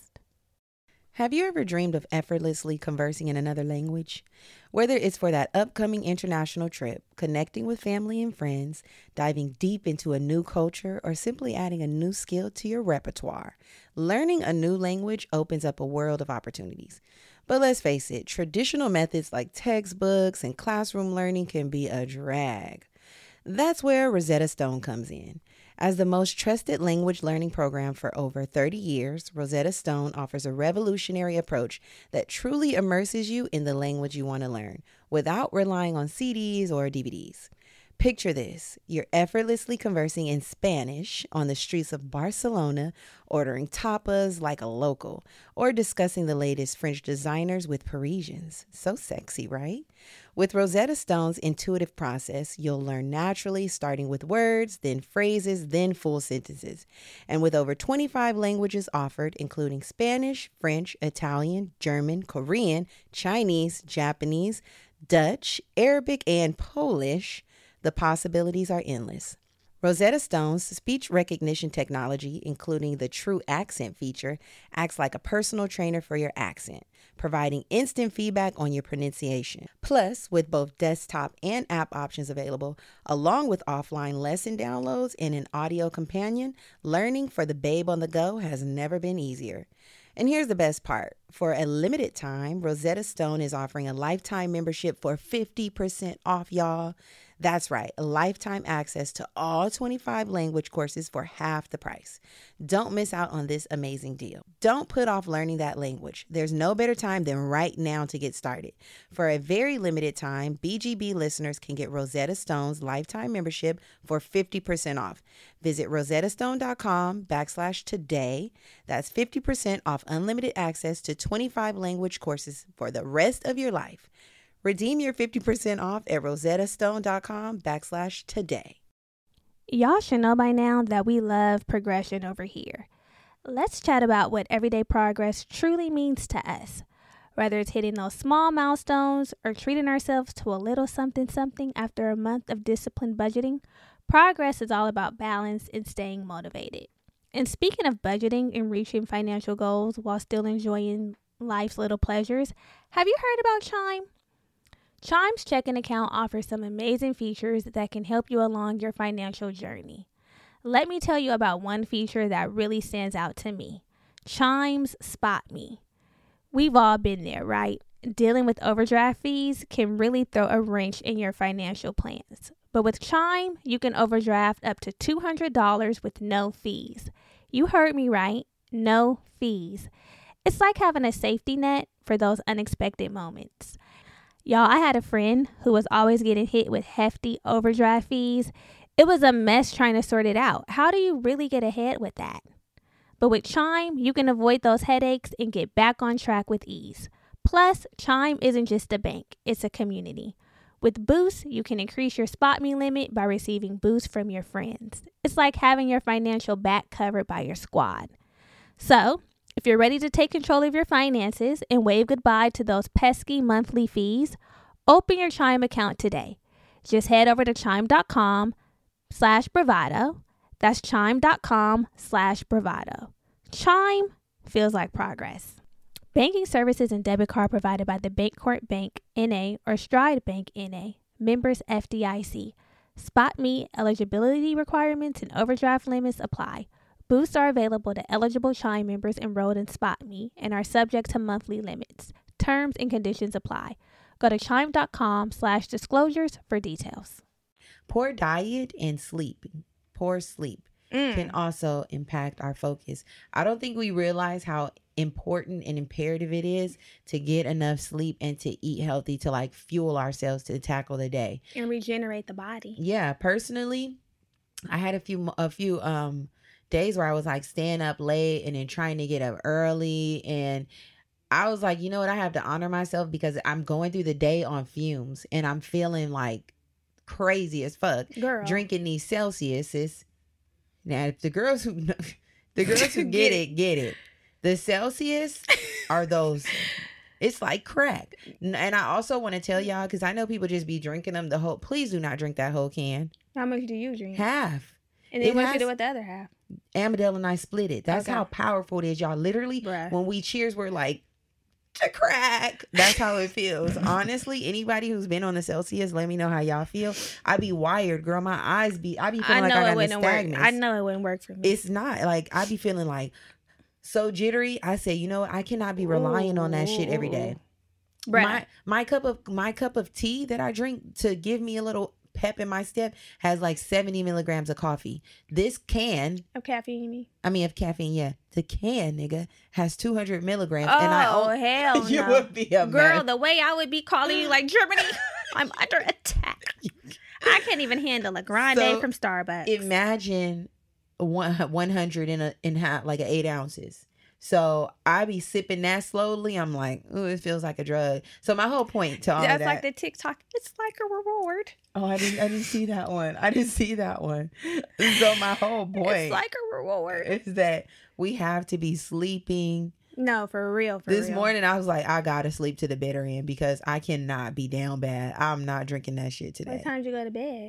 Have you ever dreamed of effortlessly conversing in another language? Whether it's for that upcoming international trip, connecting with family and friends, diving deep into a new culture, or simply adding a new skill to your repertoire, learning a new language opens up a world of opportunities. But let's face it, traditional methods like textbooks and classroom learning can be a drag. That's where Rosetta Stone comes in. As the most trusted language learning program for over thirty years, Rosetta Stone offers a revolutionary approach that truly immerses you in the language you want to learn without relying on C Ds or D V Ds. Picture this. You're effortlessly conversing in Spanish on the streets of Barcelona, ordering tapas like a local, or discussing the latest French designers with Parisians. So sexy, right? With Rosetta Stone's intuitive process, you'll learn naturally, starting with words, then phrases, then full sentences. And with over twenty-five languages offered, including Spanish, French, Italian, German, Korean, Chinese, Japanese, Dutch, Arabic, and Polish, the possibilities are endless. Rosetta Stone's speech recognition technology, including the True Accent feature, acts like a personal trainer for your accent, providing instant feedback on your pronunciation. Plus, with both desktop and app options available, along with offline lesson downloads and an audio companion, learning for the babe on the go has never been easier. And here's the best part. For a limited time, Rosetta Stone is offering a lifetime membership for fifty percent off, y'all. That's right, a lifetime access to all twenty-five language courses for half the price. Don't miss out on this amazing deal. Don't put off learning that language. There's no better time than right now to get started. For a very limited time, B G B listeners can get Rosetta Stone's lifetime membership for fifty percent off. Visit rosettastone.com backslash today. That's fifty percent off unlimited access to twenty-five language courses for the rest of your life. Redeem your fifty percent off at rosettastone.com backslash today. Y'all should know by now that we love progression over here. Let's chat about what everyday progress truly means to us. Whether it's hitting those small milestones or treating ourselves to a little something something after a month of disciplined budgeting, progress is all about balance and staying motivated. And speaking of budgeting and reaching financial goals while still enjoying life's little pleasures, have you heard about Chime? Chime's checking account offers some amazing features that can help you along your financial journey. Let me tell you about one feature that really stands out to me. Chime's Spot Me. We've all been there, right? Dealing with overdraft fees can really throw a wrench in your financial plans. But with Chime, you can overdraft up to two hundred dollars with no fees. You heard me right. No fees. It's like having a safety net for those unexpected moments. Y'all, I had a friend who was always getting hit with hefty overdraft fees. It was a mess trying to sort it out. How do you really get ahead with that? But with Chime, you can avoid those headaches and get back on track with ease. Plus, Chime isn't just a bank, it's a community. With Boost, you can increase your Spot Me limit by receiving boosts from your friends. It's like having your financial back covered by your squad. So, if you're ready to take control of your finances and wave goodbye to those pesky monthly fees, open your Chime account today. Just head over to chime.com slash bravado. That's chime.com slash bravado. Chime feels like progress. Banking services and debit card provided by the Bancorp Bank, N A or Stride Bank, N A. Members F D I C. Spot Me eligibility requirements and overdraft limits apply. Boosts are available to eligible Chime members enrolled in Spot Me and are subject to monthly limits. Terms and conditions apply. Go to chime.com slash disclosures for details. Poor diet and sleep, poor sleep mm. can also impact our focus. I don't think we realize how important and imperative it is to get enough sleep and to eat healthy to like fuel ourselves to tackle the day and regenerate the body. Yeah, personally, I had a few a few um days where I was like staying up late and then trying to get up early, and I was like, you know what, I have to honor myself because I'm going through the day on fumes and I'm feeling like crazy as fuck. Girl. Drinking these Celsiuses. Now, if the girls who the girls who get it get it. The Celsius are those. It's like crack. And I also want to tell y'all, because I know people just be drinking them the whole. Please do not drink that whole can. How much do you drink? Half. And then what you do with the other half? Amadel and I split it. That's okay. How powerful it is, y'all. Literally, Bruh. When we cheers, we're like, to crack. That's how it feels. Honestly, anybody who's been on the Celsius, let me know how y'all feel. I be wired, girl. My eyes be, I be feeling I like I got nystagmus. I know it wouldn't work for me. It's not. Like, I be feeling like so jittery. I say, you know what? I cannot be relying Ooh. on that shit every day. Bruh. My my cup of my cup of tea that I drink to give me a little pep in my step has like seventy milligrams of coffee. This can of caffeine. I mean, of caffeine, yeah. The can, nigga, has two hundred milligrams. Oh, and I oh hell you no. would be a girl. man. The way I would be calling you like Germany, I'm under attack. I can't even handle a grande so, from Starbucks. Imagine one one hundred in a in half like eight ounces. So I be sipping that slowly. I'm like, ooh, it feels like a drug. So my whole point to all That's of that. That's like the TikTok. It's like a reward. Oh, I didn't. I didn't see that one. I didn't see that one. So my whole point. It's like a reward. Is that we have to be sleeping. No, for real. For this real. morning I was like, I gotta sleep to the bitter end because I cannot be down bad. I'm not drinking that shit today. What time did you go to bed?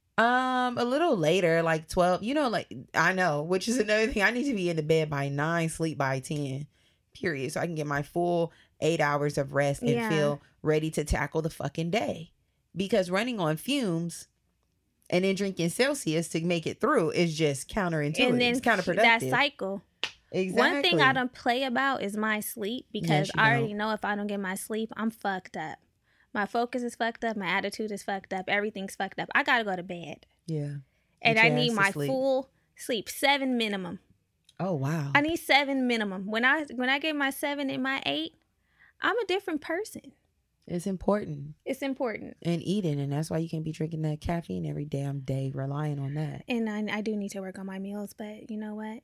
Um, a little later, like twelve. You know, like I know, which is another thing. I need to be in the bed by nine, sleep by ten, period, so I can get my full eight hours of rest and yeah. feel ready to tackle the fucking day. Because running on fumes and then drinking Celsius to make it through is just counterintuitive. And then it's counterproductive. That cycle. Exactly. One thing I don't play about is my sleep because yes, I already don't. know if I don't get my sleep, I'm fucked up. My focus is fucked up. My attitude is fucked up. Everything's fucked up. I gotta go to bed. Yeah. And I need my sleep. full sleep, seven minimum. Oh wow. I need seven minimum. When I when I get my seven and my eight, I'm a different person. It's important. It's important. And eating, and that's why you can't be drinking that caffeine every damn day, relying on that. And I, I do need to work on my meals, but you know what?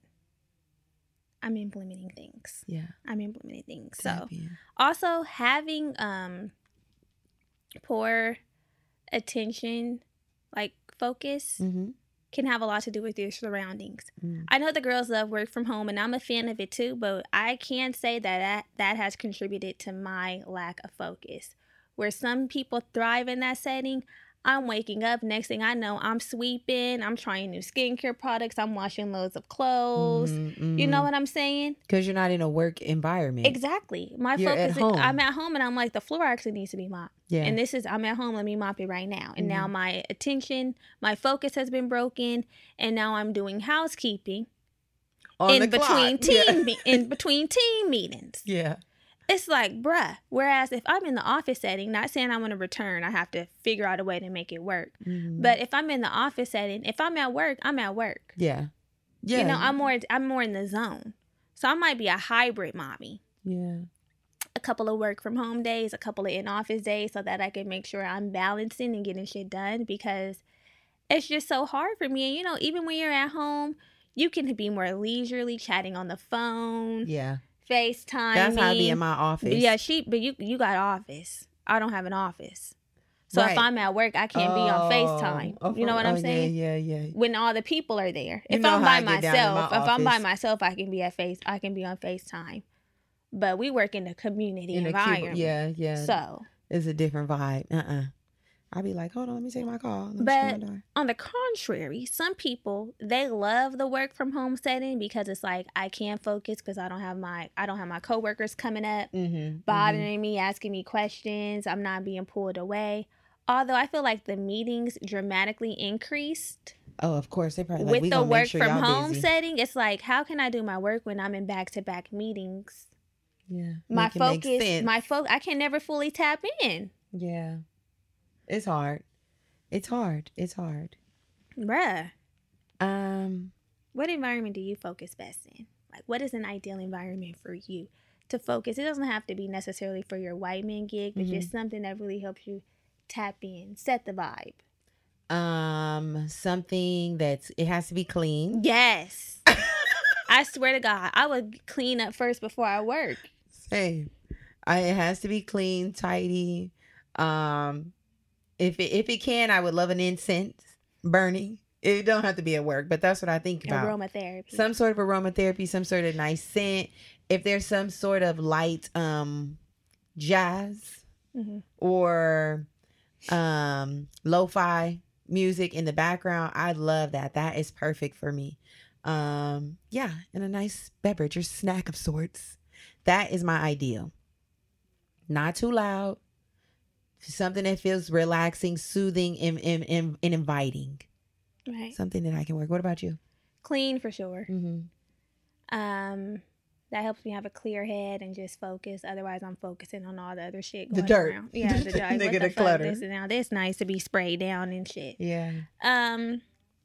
I'm implementing things. Yeah. I'm implementing things. So also having um. poor attention, like focus, mm-hmm. can have a lot to do with your surroundings. Mm. I know the girls love work from home, and I'm a fan of it too, but I can say that that, that has contributed to my lack of focus. Where some people thrive in that setting, I'm waking up, next thing I know, I'm sweeping, I'm trying new skincare products, I'm washing loads of clothes. Mm-hmm, mm-hmm. You know what I'm saying? Because you're not in a work environment. Exactly. My You're focus at home. Is, I'm at home and I'm like, the floor actually needs to be mopped. Yeah. And this is, I'm at home, let me mop it right now. And Mm-hmm. now my attention, my focus has been broken, and now I'm doing housekeeping On in the between clock. team Yeah. me- in between team meetings. Yeah. It's like, bruh. Whereas if I'm in the office setting, not saying I want to return, I have to figure out a way to make it work. Mm-hmm. But if I'm in the office setting, if I'm at work, I'm at work. Yeah. Yeah. You know, I'm more I'm more in the zone. So I might be a hybrid mommy. Yeah. A couple of work from home days, a couple of in office days, so that I can make sure I'm balancing and getting shit done, because it's just so hard for me. And you know, even when you're at home, you can be more leisurely, chatting on the phone. Yeah. FaceTime. That's how I be in my office. Yeah, she. But you, you got office. I don't have an office. So Right. if I'm at work, I can't be on FaceTime. Oh, You know what oh, I'm saying? Yeah, yeah, yeah. When all the people are there. You If know I'm how by I get down in myself, my if I'm by office. myself, I can be at face. I can be on FaceTime. But we work in a community In a environment. cube, yeah, yeah. So It's a different vibe. Uh-uh. I'll be like, hold on, let me take my call. Let me shut my But door. on the contrary, some people, they love the work from home setting because it's like, I can't focus because I don't have my I don't have my coworkers coming up Mm-hmm. bothering me, asking me questions. I'm not being pulled away. Although I feel like the meetings dramatically increased Oh, of course. They probably like, with we the gonna work make sure from y'all home busy. setting. It's like, how can I do my work when I'm in back to back meetings? Yeah. My Make it make focus, sense. my focus, I can never fully tap in. Yeah. It's hard. It's hard. It's hard. Bruh, Um, what environment do you focus best in? Like, what is an ideal environment for you to focus? It doesn't have to be necessarily for your white man gig, but Mhm. just something that really helps you tap in, set the vibe. um, something that's, it has to be clean. Yes. I swear to God, I would clean up first before I work. Same. I, it has to be clean, tidy. Um, if it, if it can, I would love an incense burning. It don't have to be at work, but that's what I think about. Aromatherapy. Some sort of aromatherapy, some sort of nice scent. If there's some sort of light um jazz Mhm. or um lo-fi music in the background, I love that. That is perfect for me. Um yeah, and a nice beverage or snack of sorts. That is my ideal. Not too loud. Something that feels relaxing, soothing, and, and, and, and inviting. Right. Something that I can work. What about you? Clean for sure. Mm-hmm. Um, that helps me have a clear head and just focus. Otherwise, I'm focusing on all the other shit The going dirt. around. Yeah, the dirt. Like, Nigga, what the the fuck? clutter. This is now. This nice to be sprayed down and shit. Yeah. Um,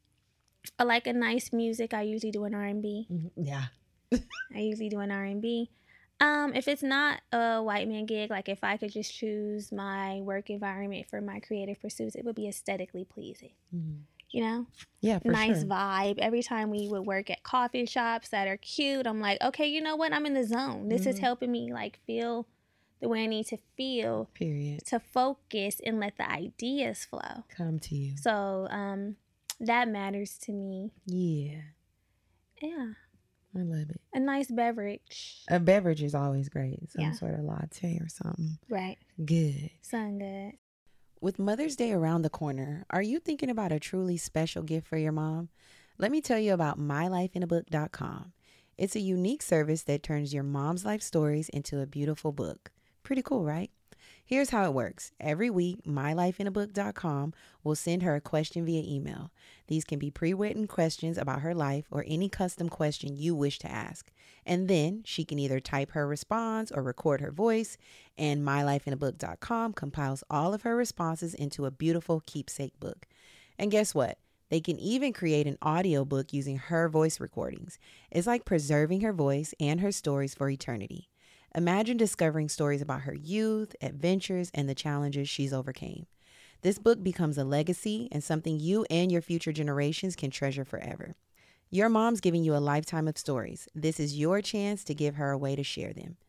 I like a nice music. I usually do an R and B. Mm-hmm. Yeah. I usually do an R and B. Um, if it's not a white man gig, like if I could just choose my work environment for my creative pursuits, it would be aesthetically pleasing. Mm-hmm. You know, Yeah, for nice sure. vibe. Every time we would work at coffee shops that are cute, I'm like, okay, you know what? I'm in the zone. This is Mhm. helping me like feel the way I need to feel Period. to focus and let the ideas flow. Come to you. So, um, that matters to me. Yeah. Yeah, I love it. a nice beverage. A beverage is always great. Some Yeah. sort of latte or something. Right. Good. Sound good. With Mother's Day around the corner, are you thinking about a truly special gift for your mom? Let me tell you about my life in a book dot com. It's a unique service that turns your mom's life stories into a beautiful book. Pretty cool, right? Here's how it works. Every week, my life in a book dot com will send her a question via email. These can be pre-written questions about her life or any custom question you wish to ask. And then she can either type her response or record her voice, and my life in a book dot com compiles all of her responses into a beautiful keepsake book. And guess what? They can even create an audio book using her voice recordings. It's like preserving her voice and her stories for eternity. Imagine discovering stories about her youth, adventures, and the challenges she's overcame. This book becomes a legacy and something you and your future generations can treasure forever. Your mom's giving you a lifetime of stories. This is your chance to give her a way to share them.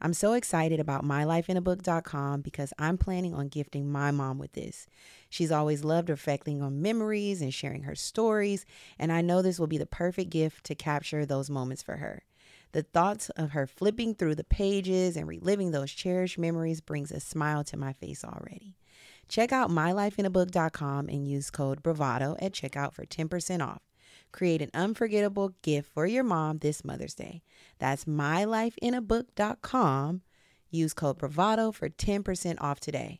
I'm so excited about my life in a book dot com because I'm planning on gifting my mom with this. She's always loved reflecting on memories and sharing her stories, and I know this will be the perfect gift to capture those moments for her. The thoughts of her flipping through the pages and reliving those cherished memories brings a smile to my face already. Check out my life in a book dot com and use code BRAVADO at checkout for ten percent off. Create an unforgettable gift for your mom this Mother's Day. That's my life in a book dot com. Use code BRAVADO for ten percent off today.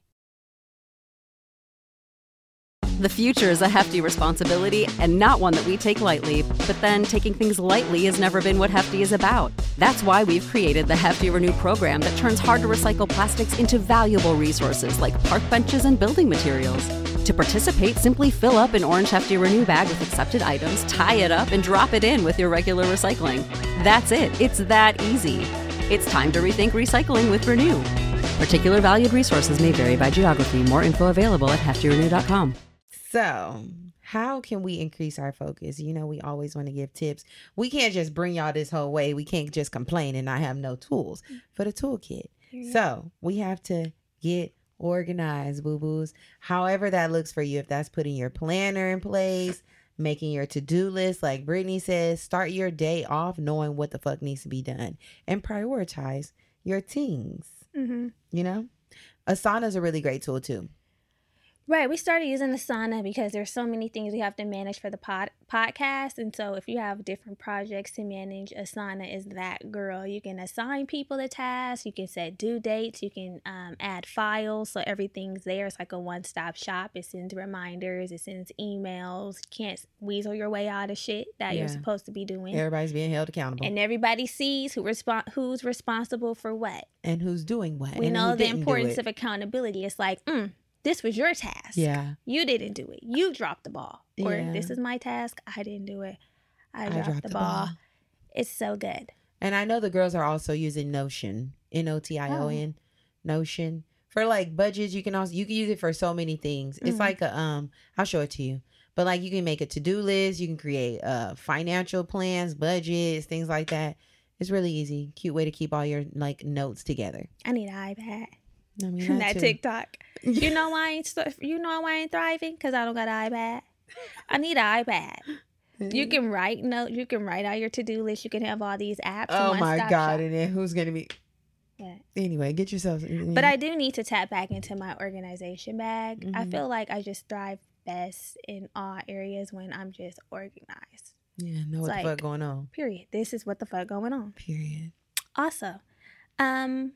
The future is a hefty responsibility and not one that we take lightly. But then taking things lightly has never been what Hefty is about. That's why we've created the Hefty Renew program that turns hard-to-recycle plastics into valuable resources like park benches and building materials. To participate, simply fill up an orange Hefty Renew bag with accepted items, tie it up, and drop it in with your regular recycling. That's it. It's that easy. It's time to rethink recycling with Renew. Particular valued resources may vary by geography. More info available at hefty renew dot com. So, how can we increase our focus? You know, we always want to give tips. We can't just bring y'all this whole way. We can't just complain and not have no tools for the toolkit. Yeah. So, we have to get organized, boo-boos. However that looks for you. If that's putting your planner in place, making your to-do list, like Brittany says, start your day off knowing what the fuck needs to be done and prioritize your things. Mm-hmm. You know? Asana is a really great tool, too. Right. We started using Asana because there's so many things we have to manage for the pod podcast. And so if you have different projects to manage, Asana is that girl. You can assign people to tasks. You can set due dates. You can um, add files. So everything's there. It's like a one-stop shop. It sends reminders. It sends emails. You can't weasel your way out of shit that yeah. you're supposed to be doing. Everybody's being held accountable. And everybody sees who resp- who's responsible for what. And who's doing what. We and know the importance of accountability. It's like, mm. this was your task. Yeah. You didn't do it. You dropped the ball. Or yeah. this is my task. I didn't do it. I dropped, I dropped the, the ball. ball. It's so good. And I know the girls are also using Notion. N O T I O N. Oh. Notion. For like budgets, you can also you can use it for so many things. Mm-hmm. It's like a um I'll show it to you. But like you can make a to-do list, you can create uh financial plans, budgets, things like that. It's really easy. Cute way to keep all your like notes together. I need an iPad. I mean, that, that TikTok. You know why I ain't you know why I ain't thriving? Because I don't got an iPad. I need an iPad. You can write note. You can write out your to-do list. You can have all these apps. Oh my God! Shop. And then who's gonna be? Yeah. Anyway, get yourself. But I do need to tap back into my organization bag. Mm-hmm. I feel like I just thrive best in all areas when I'm just organized. Yeah, know what it's the like, fuck going on. Period. This is what the fuck going on. Period. Also, um.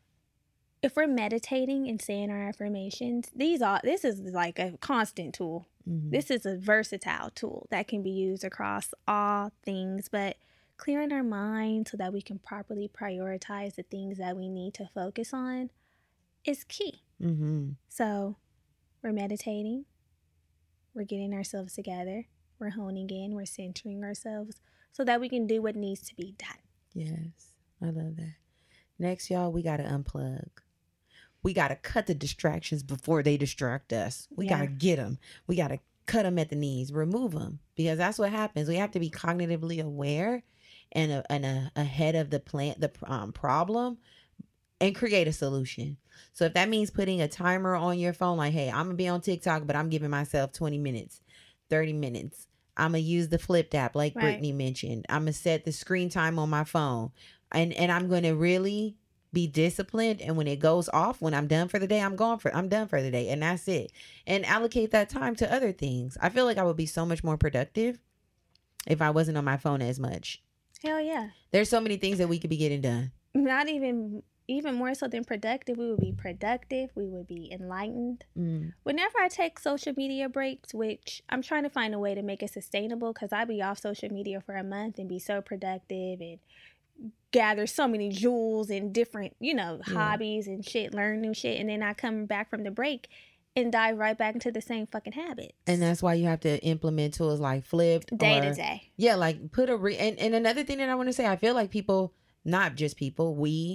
if we're meditating and saying our affirmations, these are this is like a constant tool. Mm-hmm. This is a versatile tool that can be used across all things, but clearing our mind so that we can properly prioritize the things that we need to focus on is key. Mm-hmm. So we're meditating, we're getting ourselves together, we're honing in, we're centering ourselves so that we can do what needs to be done. Yes, I love that. Next, y'all, we got to unplug. We got to cut the distractions before they distract us. We yeah. got to get them. We got to cut them at the knees, remove them, because that's what happens. We have to be cognitively aware and, a, and a, ahead of the plan, the um, problem, and create a solution. So if that means putting a timer on your phone, like, hey, I'm going to be on TikTok, but I'm giving myself twenty minutes, thirty minutes. I'm going to use the Flipped app like right. Brittany mentioned. I'm going to set the screen time on my phone. And and I'm going to really be disciplined. And when it goes off, when I'm done for the day, I'm gone for, I'm done for the day. And that's it. And allocate that time to other things. I feel like I would be so much more productive if I wasn't on my phone as much. Hell yeah. There's so many things that we could be getting done. Not even, even more so than productive. We would be productive. We would be enlightened. Mm. Whenever I take social media breaks, which I'm trying to find a way to make it sustainable, because I'd be off social media for a month and be so productive and gather so many jewels and different, you know, yeah. hobbies and shit, learn new shit. And then I come back from the break and dive right back into the same fucking habits. And that's why you have to implement tools like Flipped. Day or, to day. Yeah, like put a, re- and, and another thing that I want to say, I feel like people, not just people, we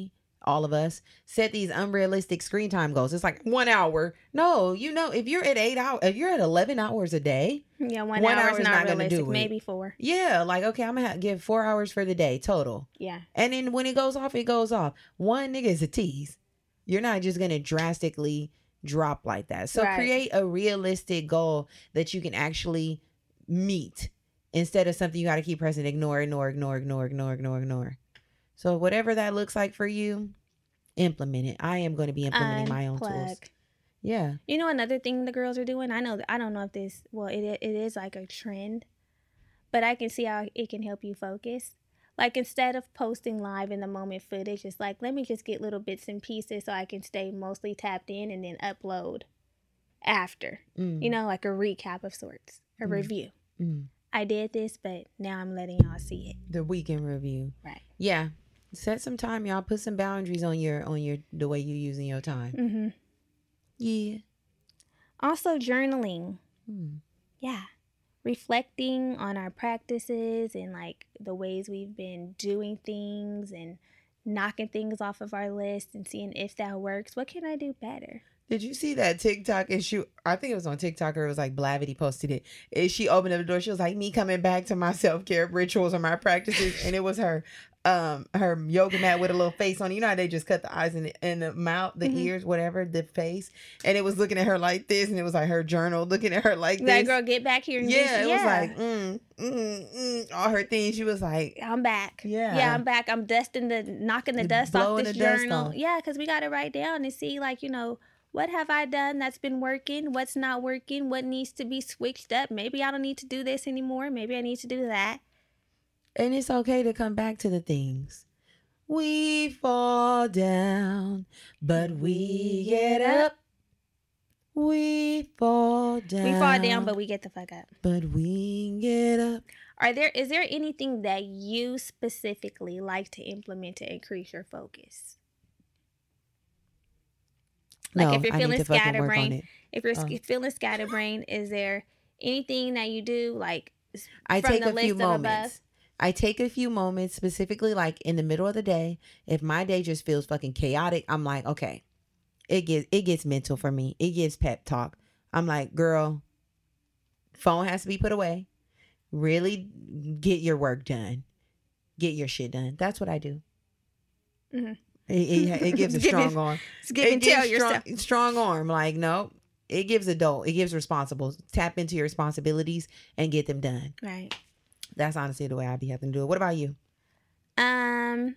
all of us, set these unrealistic screen time goals. It's like one hour. No, you know, if you're at eight hours, if you're at eleven hours a day, yeah, one, one hour hour is is not, not gonna realistic. do it. Maybe four. Yeah, like, okay, I'm gonna give four hours for the day total. Yeah. And then when it goes off, it goes off. One nigga is a tease. You're not just gonna drastically drop like that. So Right. create a realistic goal that you can actually meet instead of something you got to keep pressing ignore, ignore, ignore, ignore, ignore, ignore, ignore. So whatever that looks like for you, implement it. I am going to be implementing my own tools. Unplug. Yeah. You know another thing the girls are doing? I know that I don't know if this well it it is like a trend, but I can see how it can help you focus. Like instead of posting live in the moment footage, it's like let me just get little bits and pieces so I can stay mostly tapped in and then upload after. Mm. You know, like a recap of sorts, a Mm. review. Mm. I did this, but now I'm letting y'all see it. The weekend review. Right. Yeah. Set some time, y'all. Put some boundaries on your on your the way you're using your time. Mm-hmm. Yeah. Also journaling. Mm. Yeah. Reflecting on our practices and like the ways we've been doing things and knocking things off of our list and seeing if that works. What can I do better? Did you see that TikTok issue? I think it was on TikTok or it was like Blavity posted it. And she opened up the door. She was like, me coming back to my self-care rituals or my practices. And it was her um her yoga mat with a little face on it. You know how they just cut the eyes and the, and the mouth, the Mhm. ears, whatever, the face. And it was looking at her like this. And it was like her journal looking at her like That this. girl, get back here and do Yeah, some- it was like, mm, mm, mm, all her things. She was like, I'm back. Yeah. Yeah, I'm back. I'm dusting the, knocking the dust off Blowing this the dust journal. off. Yeah, because we got to write down and see, like, you know, what have I done that's been working? What's not working? What needs to be switched up? Maybe I don't need to do this anymore. Maybe I need to do that. and it's okay to come back to the things. We fall down, but we get up. We fall down. We fall down, but we get the fuck up. But we get up. Are there is there anything that you specifically like to implement to increase your focus? Like No, if you're I need feeling to fucking work on scatterbrained, it. if you're Oh. sc- feeling scatterbrained, is there anything that you do like s- I from take the a list few of moments. above? I take a few moments, specifically like in the middle of the day. If my day just feels fucking chaotic, I'm like, okay, it gets it gets mental for me. It gives pep talk. I'm like, girl, phone has to be put away. Really get your work done. Get your shit done. That's what I do. Mhm. It, it, it gives a Give strong it- arm. Just give and gives tell strong, yourself. strong arm. Like, no, it gives adult. It gives responsible. Tap into your responsibilities and get them done. Right. That's honestly the way I be having to do it. What about you? Um,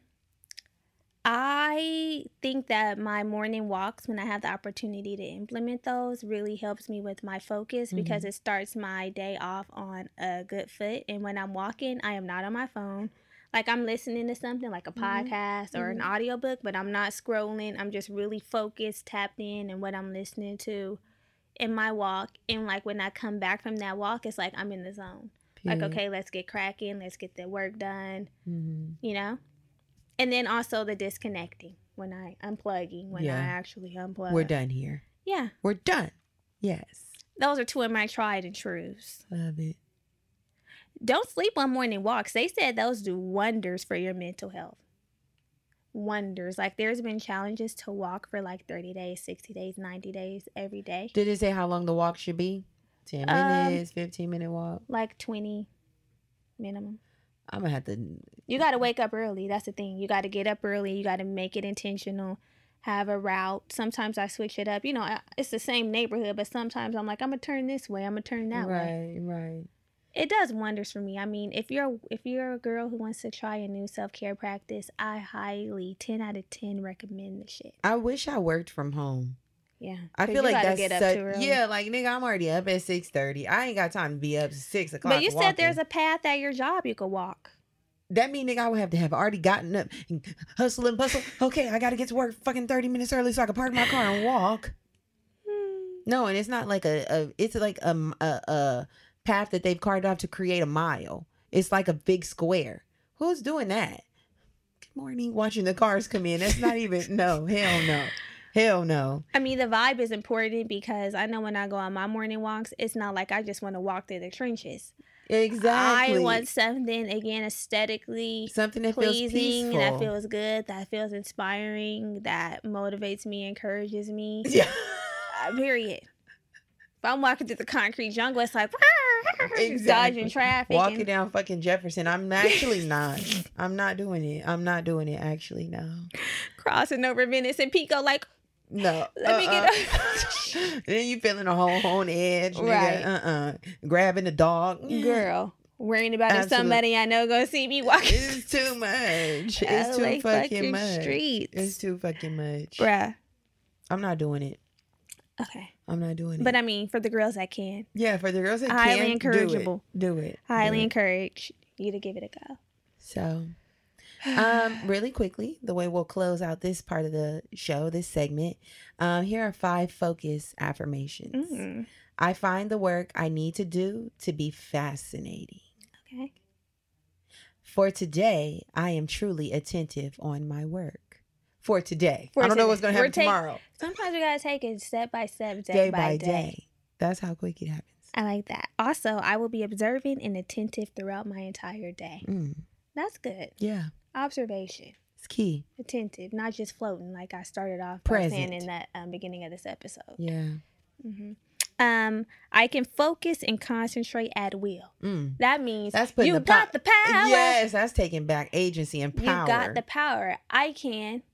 I think that my morning walks, when I have the opportunity to implement those, really helps me with my focus because it starts my day off on a good foot. And when I'm walking, I am not on my phone. Like I'm listening to something like a podcast or an audiobook, but I'm not scrolling. I'm just really focused, tapped in, and what I'm listening to in my walk. And like when I come back from that walk, it's like I'm in the zone. Like, Period. okay, let's get cracking. Let's get the work done, Mhm. you know? And then also the disconnecting when I unplugging, when Yeah. I actually unplug. We're done here. Yeah. We're done. Yes. Those are two of my tried and trues. Love it. Don't sleep on morning walks. They said those do wonders for your mental health. Wonders. Like there's been challenges to walk for like thirty days, sixty days, ninety days every day. Did it say how long the walk should be? ten Um, minutes, fifteen minute walk? Like twenty minimum. I'm going to have to. You got to wake up early. That's the thing. You got to get up early. You got to make it intentional. Have a route. Sometimes I switch it up. You know, I- it's the same neighborhood, but sometimes I'm like, I'm going to turn this way. I'm going to turn that way. Right, right. It does wonders for me. I mean, if you're if you're a girl who wants to try a new self-care practice, I highly ten out of ten recommend the shit. I wish I worked from home. Yeah. I 'Cause feel you like gotta that's get up such, too early. yeah, like nigga, I'm already up at six thirty. I ain't got time to be up at six o'clock. But you walking. said there's a path at your job you could walk. That mean nigga, I would have to have already gotten up and hustle and bustle. Okay, I gotta get to work fucking thirty minutes early so I can park my car and walk. No, and it's not like a, a it's like a, a a path that they've carved out to create a mile. It's like a big square. Who's doing that? Good morning, watching the cars come in. That's not even no, hell no. Hell no. I mean, the vibe is important because I know when I go on my morning walks, it's not like I just want to walk through the trenches. Exactly. I want something, again, aesthetically something that pleasing, feels peaceful. that feels good, that feels inspiring, that motivates me, encourages me. Yeah. Uh, period. If I'm walking through the concrete jungle, it's like Exactly. dodging traffic. Walking and down fucking Jefferson. I'm actually not. I'm not doing it. I'm not doing it. Actually, no. crossing over Venice and Pico, like, No. let me get uh-uh. up. Then you feeling a whole on edge, nigga. Right. Uh-uh. Grabbing the dog. Girl, worrying about if Absolute- somebody I know gonna see me walking. It's too much. It's too L A fucking much. streets. It's too fucking much. Bruh. I'm not doing it. Okay. I'm not doing it. But I mean, for the girls that can, yeah, for the girls that highly can, encourageable. Do it. Do it. highly Do it. encourage you to give it a go. So, um, really quickly, the way we'll close out this part of the show, this segment, um, here are five focus affirmations. Mm, I find the work I need to do to be fascinating. okay. For today, I am truly attentive on my work. For today. For I don't know today. what's going to We're happen take- tomorrow. Sometimes you gotta take it step by step, day, Day by, by day. day. That's how quick it happens. I like that. Also, I will be observant and attentive throughout my entire day. Mm, That's good. yeah, Observation, it's key. attentive, not just floating like I started off by saying Present. in that um, beginning of this episode. Yeah. hmm Um, I can focus and concentrate at will. Mm. That means That's putting you the got pow- the power. Yes, that's taking back agency and You power. got the power. I can.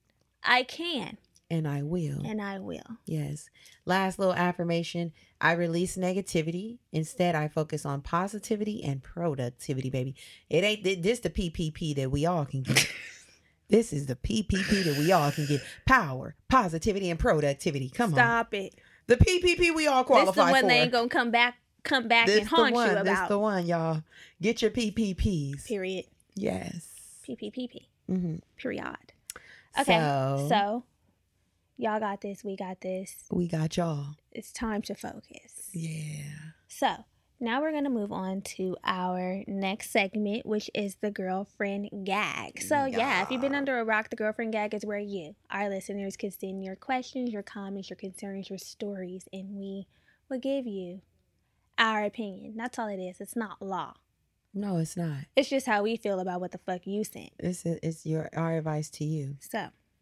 I can. And I will. And I will. Yes. Last little affirmation. I release negativity. Instead, I focus on positivity and productivity, baby. It ain't th- this the P P P that we all can get. This is the P P P that we all can get. Power, positivity, and productivity. Come on. Stop it. The P P P we all qualify This the one for. they ain't gonna come back come back This and the haunt one. you This about. the one, y'all. Get your P P Ps. Period. Yes. P P P P. Mm-hmm. Period. Okay. So, So, y'all got this. We got this. we got y'all. It's time to focus. Yeah. So, now we're going to move on to our next segment, which is the girlfriend gag. So, yeah, if you've been under a rock, the girlfriend gag is where you, our listeners, can send your questions, your comments, your concerns, your stories, and we will give you our opinion. That's all it is. It's not law. No, it's not. It's just how we feel about what the fuck you sent. It's it's your our advice to you. So,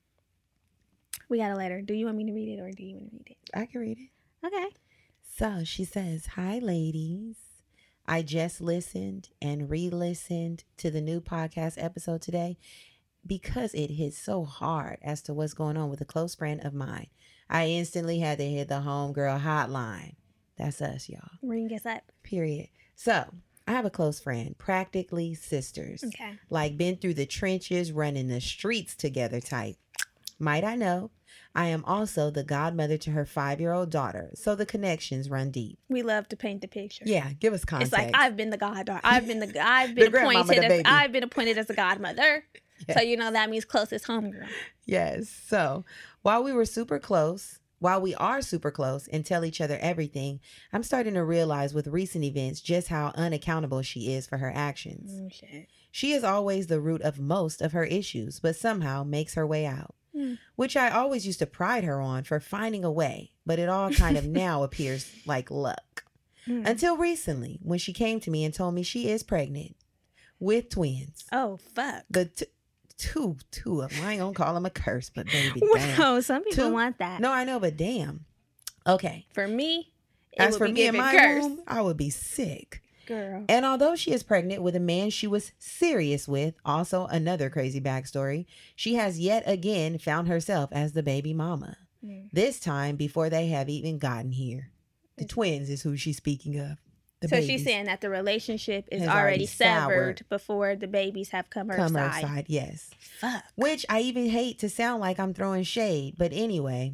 we got a letter. Do you want me to read it or do you want to read it? I can read it. Okay. So she says, "Hi, ladies. I just listened and re-listened to the new podcast episode today because it hit so hard as to what's going on with a close friend of mine. I instantly had to hit the homegirl hotline. That's us, y'all. Ring us up. Period. So I have a close friend, practically sisters. Okay. Like been through the trenches, running the streets together type. Might I know, I am also the godmother to her five-year-old daughter, so the connections run deep. We love to paint the picture. Yeah, give us context. It's like I've been the goddaughter. I've been the I've The been grandmama, appointed the as baby. I've been appointed as a godmother. Yes. So you know that means closest homegirl. Yes. So while we were super close, while we are super close and tell each other everything, I'm starting to realize with recent events just how unaccountable she is for her actions. Oh shit. She is always the root of most of her issues, but somehow makes her way out. Hmm. Which I always used to pride her on for finding a way, but it all kind of now appears like luck. Mm. Until recently, when she came to me and told me she is pregnant with twins. Oh fuck. The t- two, two of them. I ain't gonna call them a curse, but baby, damn. Wow, some people Two- want that. No, I know, but damn. Okay. For me, it As would for be me and giving my curse. womb, I would be sick. Girl. And although she is pregnant with a man she was serious with, also another crazy backstory, she has yet again found herself as the baby mama. Mm. This time before they have even gotten here. The twins is who she's speaking of. The So babies she's saying that the relationship is Has already, already severed soured. before the babies have come her come her side. side, yes. Fuck. Which I even hate to sound like I'm throwing shade, but anyway.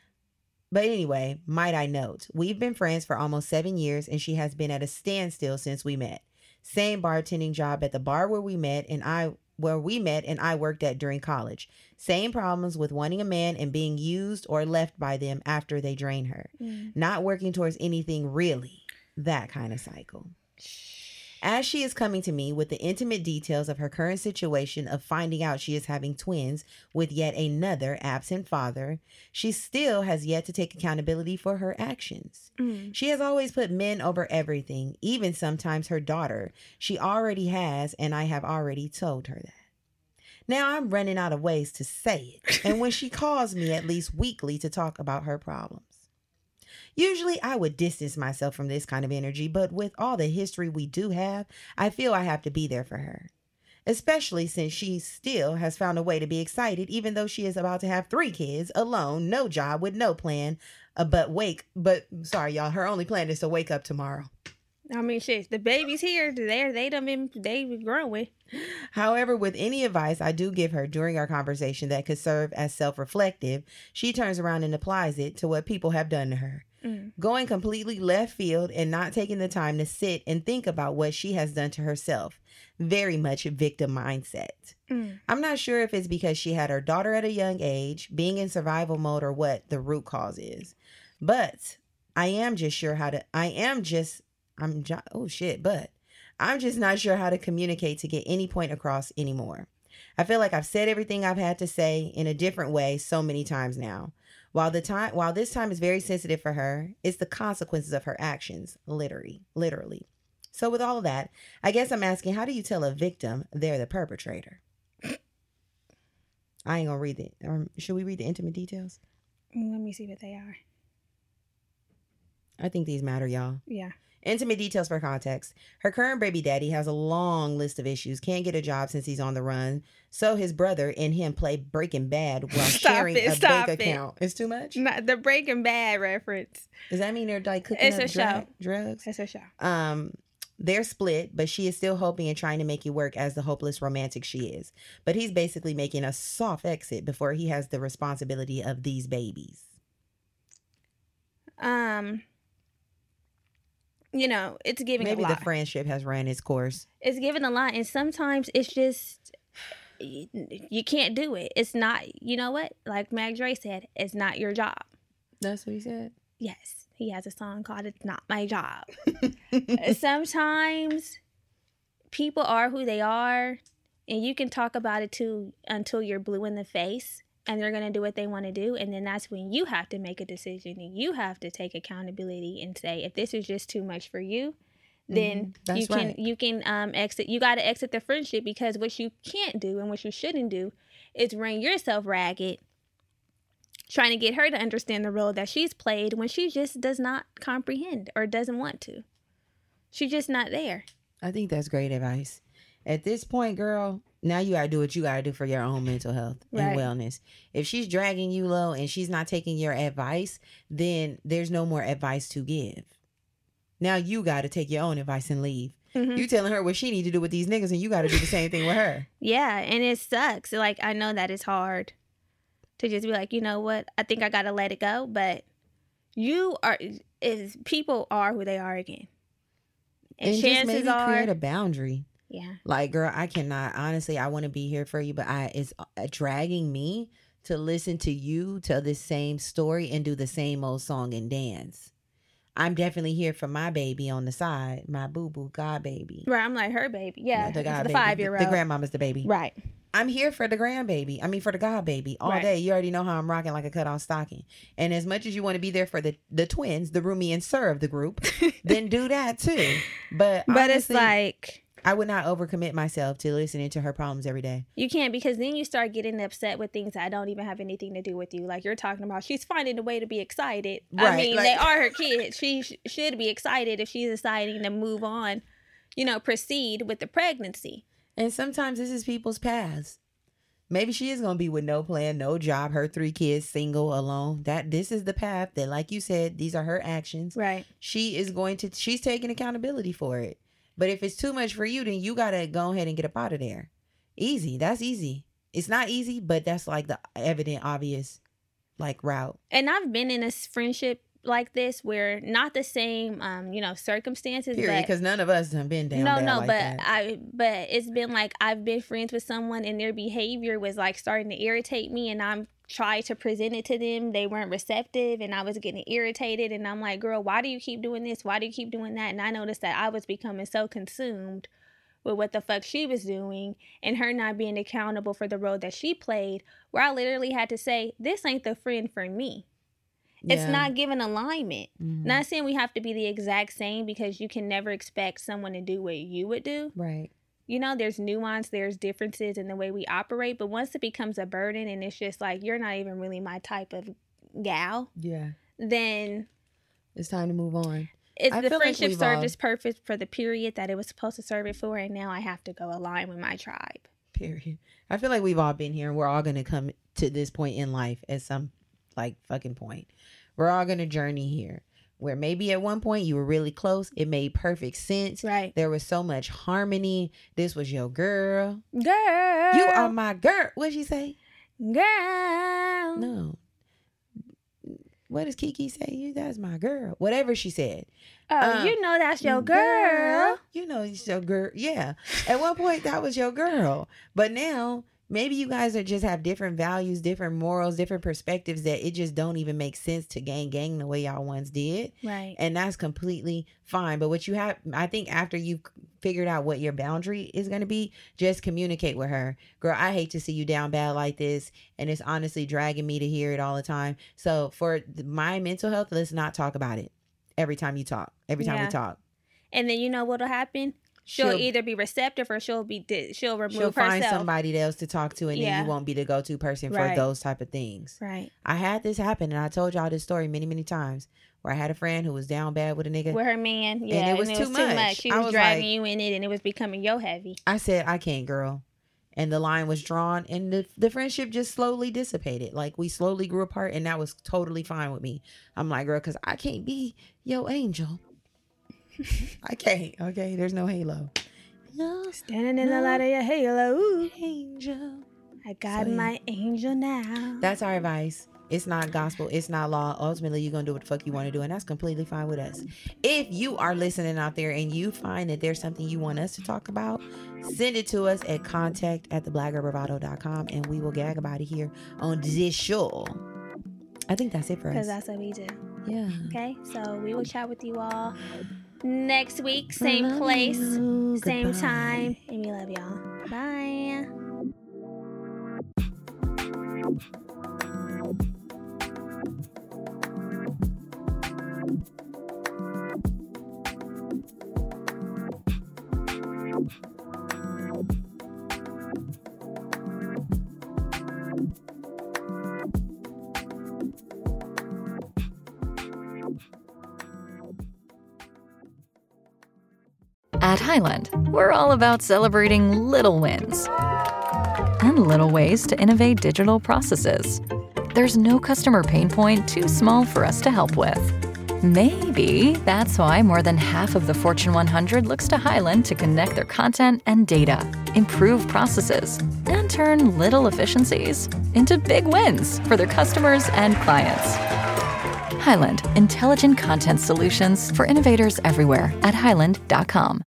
But anyway, might I note, we've been friends for almost seven years and she has been at a standstill since we met. Same bartending job at the bar where we met and I where we met and I worked at during college. Same problems with wanting a man and being used or left by them after they drain her. Mm. Not working towards anything really. That kind of cycle. As she is coming to me with the intimate details of her current situation of finding out she is having twins with yet another absent father, she still has yet to take accountability for her actions. Mm. She has always put men over everything, even sometimes her daughter. She already has, and I have already told her that. Now I'm running out of ways to say it, and when she calls me at least weekly to talk about her problems. Usually I would distance myself from this kind of energy, but with all the history we do have, I feel I have to be there for her. Especially since she still has found a way to be excited, even though she is about to have three kids, alone, no job, with no plan, uh, but wake, but sorry, y'all, her only plan is to wake up tomorrow. I mean, shit, the baby's here. They're, they done been, they been growing. However, with any advice I do give her during our conversation that could serve as self-reflective, she turns around and applies it to what people have done to her. Mm. Going completely left field and not taking the time to sit and think about what she has done to herself. Very much victim mindset. Mm. I'm not sure if it's because she had her daughter at a young age, being in survival mode, or what the root cause is. But I am just sure how to, I am just, I'm, oh shit, but I'm just not sure how to communicate to get any point across anymore. I feel like I've said everything I've had to say in a different way so many times now. While the time, while this time is very sensitive for her, it's the consequences of her actions, literally, literally. So with all of that, I guess I'm asking, how do you tell a victim they're the perpetrator? I ain't gonna read it. Or should we read the intimate details? Let me see what they are. I think these matter, y'all. Yeah. Intimate details for context. Her current baby daddy has a long list of issues. Can't get a job since he's on the run. So his brother and him play Breaking Bad while stop sharing it, a stop bank it. account. It's too much? Not the Breaking Bad reference. Does that mean they're like cooking it's up a dra- show. drugs? It's a show. Um, they're split, but she is still hoping and trying to make it work as the hopeless romantic she is. But he's basically making a soft exit before he has the responsibility of these babies. Um... You know, it's giving Maybe a lot. the friendship has ran its course. It's giving a lot. And sometimes it's just, you, you can't do it. It's not, you know what? Like Mac Dre said, it's not your job. That's what he said? Yes. He has a song called It's Not My Job. Sometimes people are who they are, and you can talk about it too until you're blue in the face. And they're going to do what they want to do. And then that's when you have to make a decision. And you have to take accountability and say, if this is just too much for you, then mm-hmm. you can right. you can um, exit. You got to exit the friendship, because what you can't do and what you shouldn't do is run yourself ragged trying to get her to understand the role that she's played when she just does not comprehend or doesn't want to. She's just not there. I think that's great advice. At this point, girl, now you gotta do what you gotta do for your own mental health and right. wellness. If she's dragging you low and she's not taking your advice, then there's no more advice to give. Now you gotta take your own advice and leave. Mm-hmm. You telling her what she need to do with these niggas, and you gotta do the same thing with her. Yeah, and it sucks. Like, I know that it's hard to just be like, you know what? I think I gotta let it go. But you are, is people are who they are again, and, and chances just maybe are create a boundary. Yeah. Like, girl, I cannot, honestly, I want to be here for you, but I it's uh, dragging me to listen to you tell this same story and do the same old song and dance. I'm definitely here for my baby on the side, my boo-boo god baby. Right, I'm like her baby. Yeah, yeah the, god the baby. five-year-old. The, the grandmama's the baby. Right. I'm here for the grandbaby. I mean, for the god baby all right. day. You already know how I'm rocking like a cut-off stocking. And as much as you want to be there for the, the twins, the Rumi and Sir of the group, then do that too. But But honestly, it's like, I would not overcommit myself to listening to her problems every day. You can't, because then you start getting upset with things that don't even have anything to do with you. Like you're talking about, she's finding a way to be excited. Right, I mean, like, they are her kids. She sh- should be excited if she's deciding to move on, you know, proceed with the pregnancy. And sometimes this is people's paths. Maybe she is going to be with no plan, no job, her three kids, single, alone. That this is the path that, like you said, these are her actions. Right. She is going to, she's taking accountability for it. But if it's too much for you, then you got to go ahead and get up out of there. Easy. That's easy. It's not easy, but that's like the evident, obvious, like, route. And I've been in a friendship like this where not the same, um, you know, circumstances. Period, because none of us have been down no, bad no, like but that. I, but it's been like I've been friends with someone and their behavior was like starting to irritate me, and I'm tried to present it to them, they weren't receptive, and I was getting irritated. And I'm like, girl, why do you keep doing this? Why do you keep doing that? And I noticed that I was becoming so consumed with what the fuck she was doing and her not being accountable for the role that she played, where I literally had to say, this ain't the friend for me. Yeah. It's not giving alignment. Mm-hmm. Not saying we have to be the exact same, because you can never expect someone to do what you would do. Right. You know, there's nuance, there's differences in the way we operate. But once it becomes a burden and it's just like, you're not even really my type of gal. Yeah. Then it's time to move on. It's I the friendship like served all... its purpose for the period that it was supposed to serve it for. And now I have to go align with my tribe. Period. I feel like we've all been here. We're all going to come to this point in life at some like fucking point. We're all going to journey here. Where maybe at one point you were really close. It made perfect sense. Right. There was so much harmony. This was your girl. Girl. You are my girl. What'd she say? Girl. No. What does Kiki say? You, that's my girl. Whatever she said. Oh, um, you know that's your girl. girl. You know it's your girl. Yeah. At one point that was your girl. But now... maybe you guys are just have different values, different morals, different perspectives that it just don't even make sense to gang gang the way y'all once did. Right. And that's completely fine. But what you have, I think after you've figured out what your boundary is going to be, just communicate with her. Girl, I hate to see you down bad like this. And it's honestly dragging me to hear it all the time. So for my mental health, let's not talk about it every time you talk, every time yeah. we talk. And then you know what'll happen? She'll, she'll either be receptive or she'll be di- she'll remove she'll find herself. somebody else to talk to, and yeah. then you won't be the go-to person right. for those type of things. Right. I had this happen, and I told y'all this story many, many times, where I had a friend who was down bad with a nigga. With her man, yeah. And it was, and too, it was much. too much. She was, was dragging like, you in it, and it was becoming yo heavy. I said, I can't, girl. And the line was drawn, and the, the friendship just slowly dissipated. Like, we slowly grew apart, and that was totally fine with me. I'm like, girl, because I can't be your angel. I can't, okay? There's no halo. No, Standing in no, the light of your halo, angel. I got so, my angel now. That's our advice. It's not gospel. It's not law. Ultimately, you're going to do what the fuck you want to do. And that's completely fine with us. If you are listening out there and you find that there's something you want us to talk about, send it to us at contact at the black girl bravado dot com, and we will gag about it here on this show. I think that's it for us. Because that's what we do. Yeah. Okay. So we will chat with you all next week, same place, you. same Goodbye. time, and we love y'all. Bye. At Highland, we're all about celebrating little wins and little ways to innovate digital processes. There's no customer pain point too small for us to help with. Maybe that's why more than half of the Fortune one hundred looks to Highland to connect their content and data, improve processes, and turn little efficiencies into big wins for their customers and clients. Highland, intelligent content solutions for innovators everywhere at highland dot com.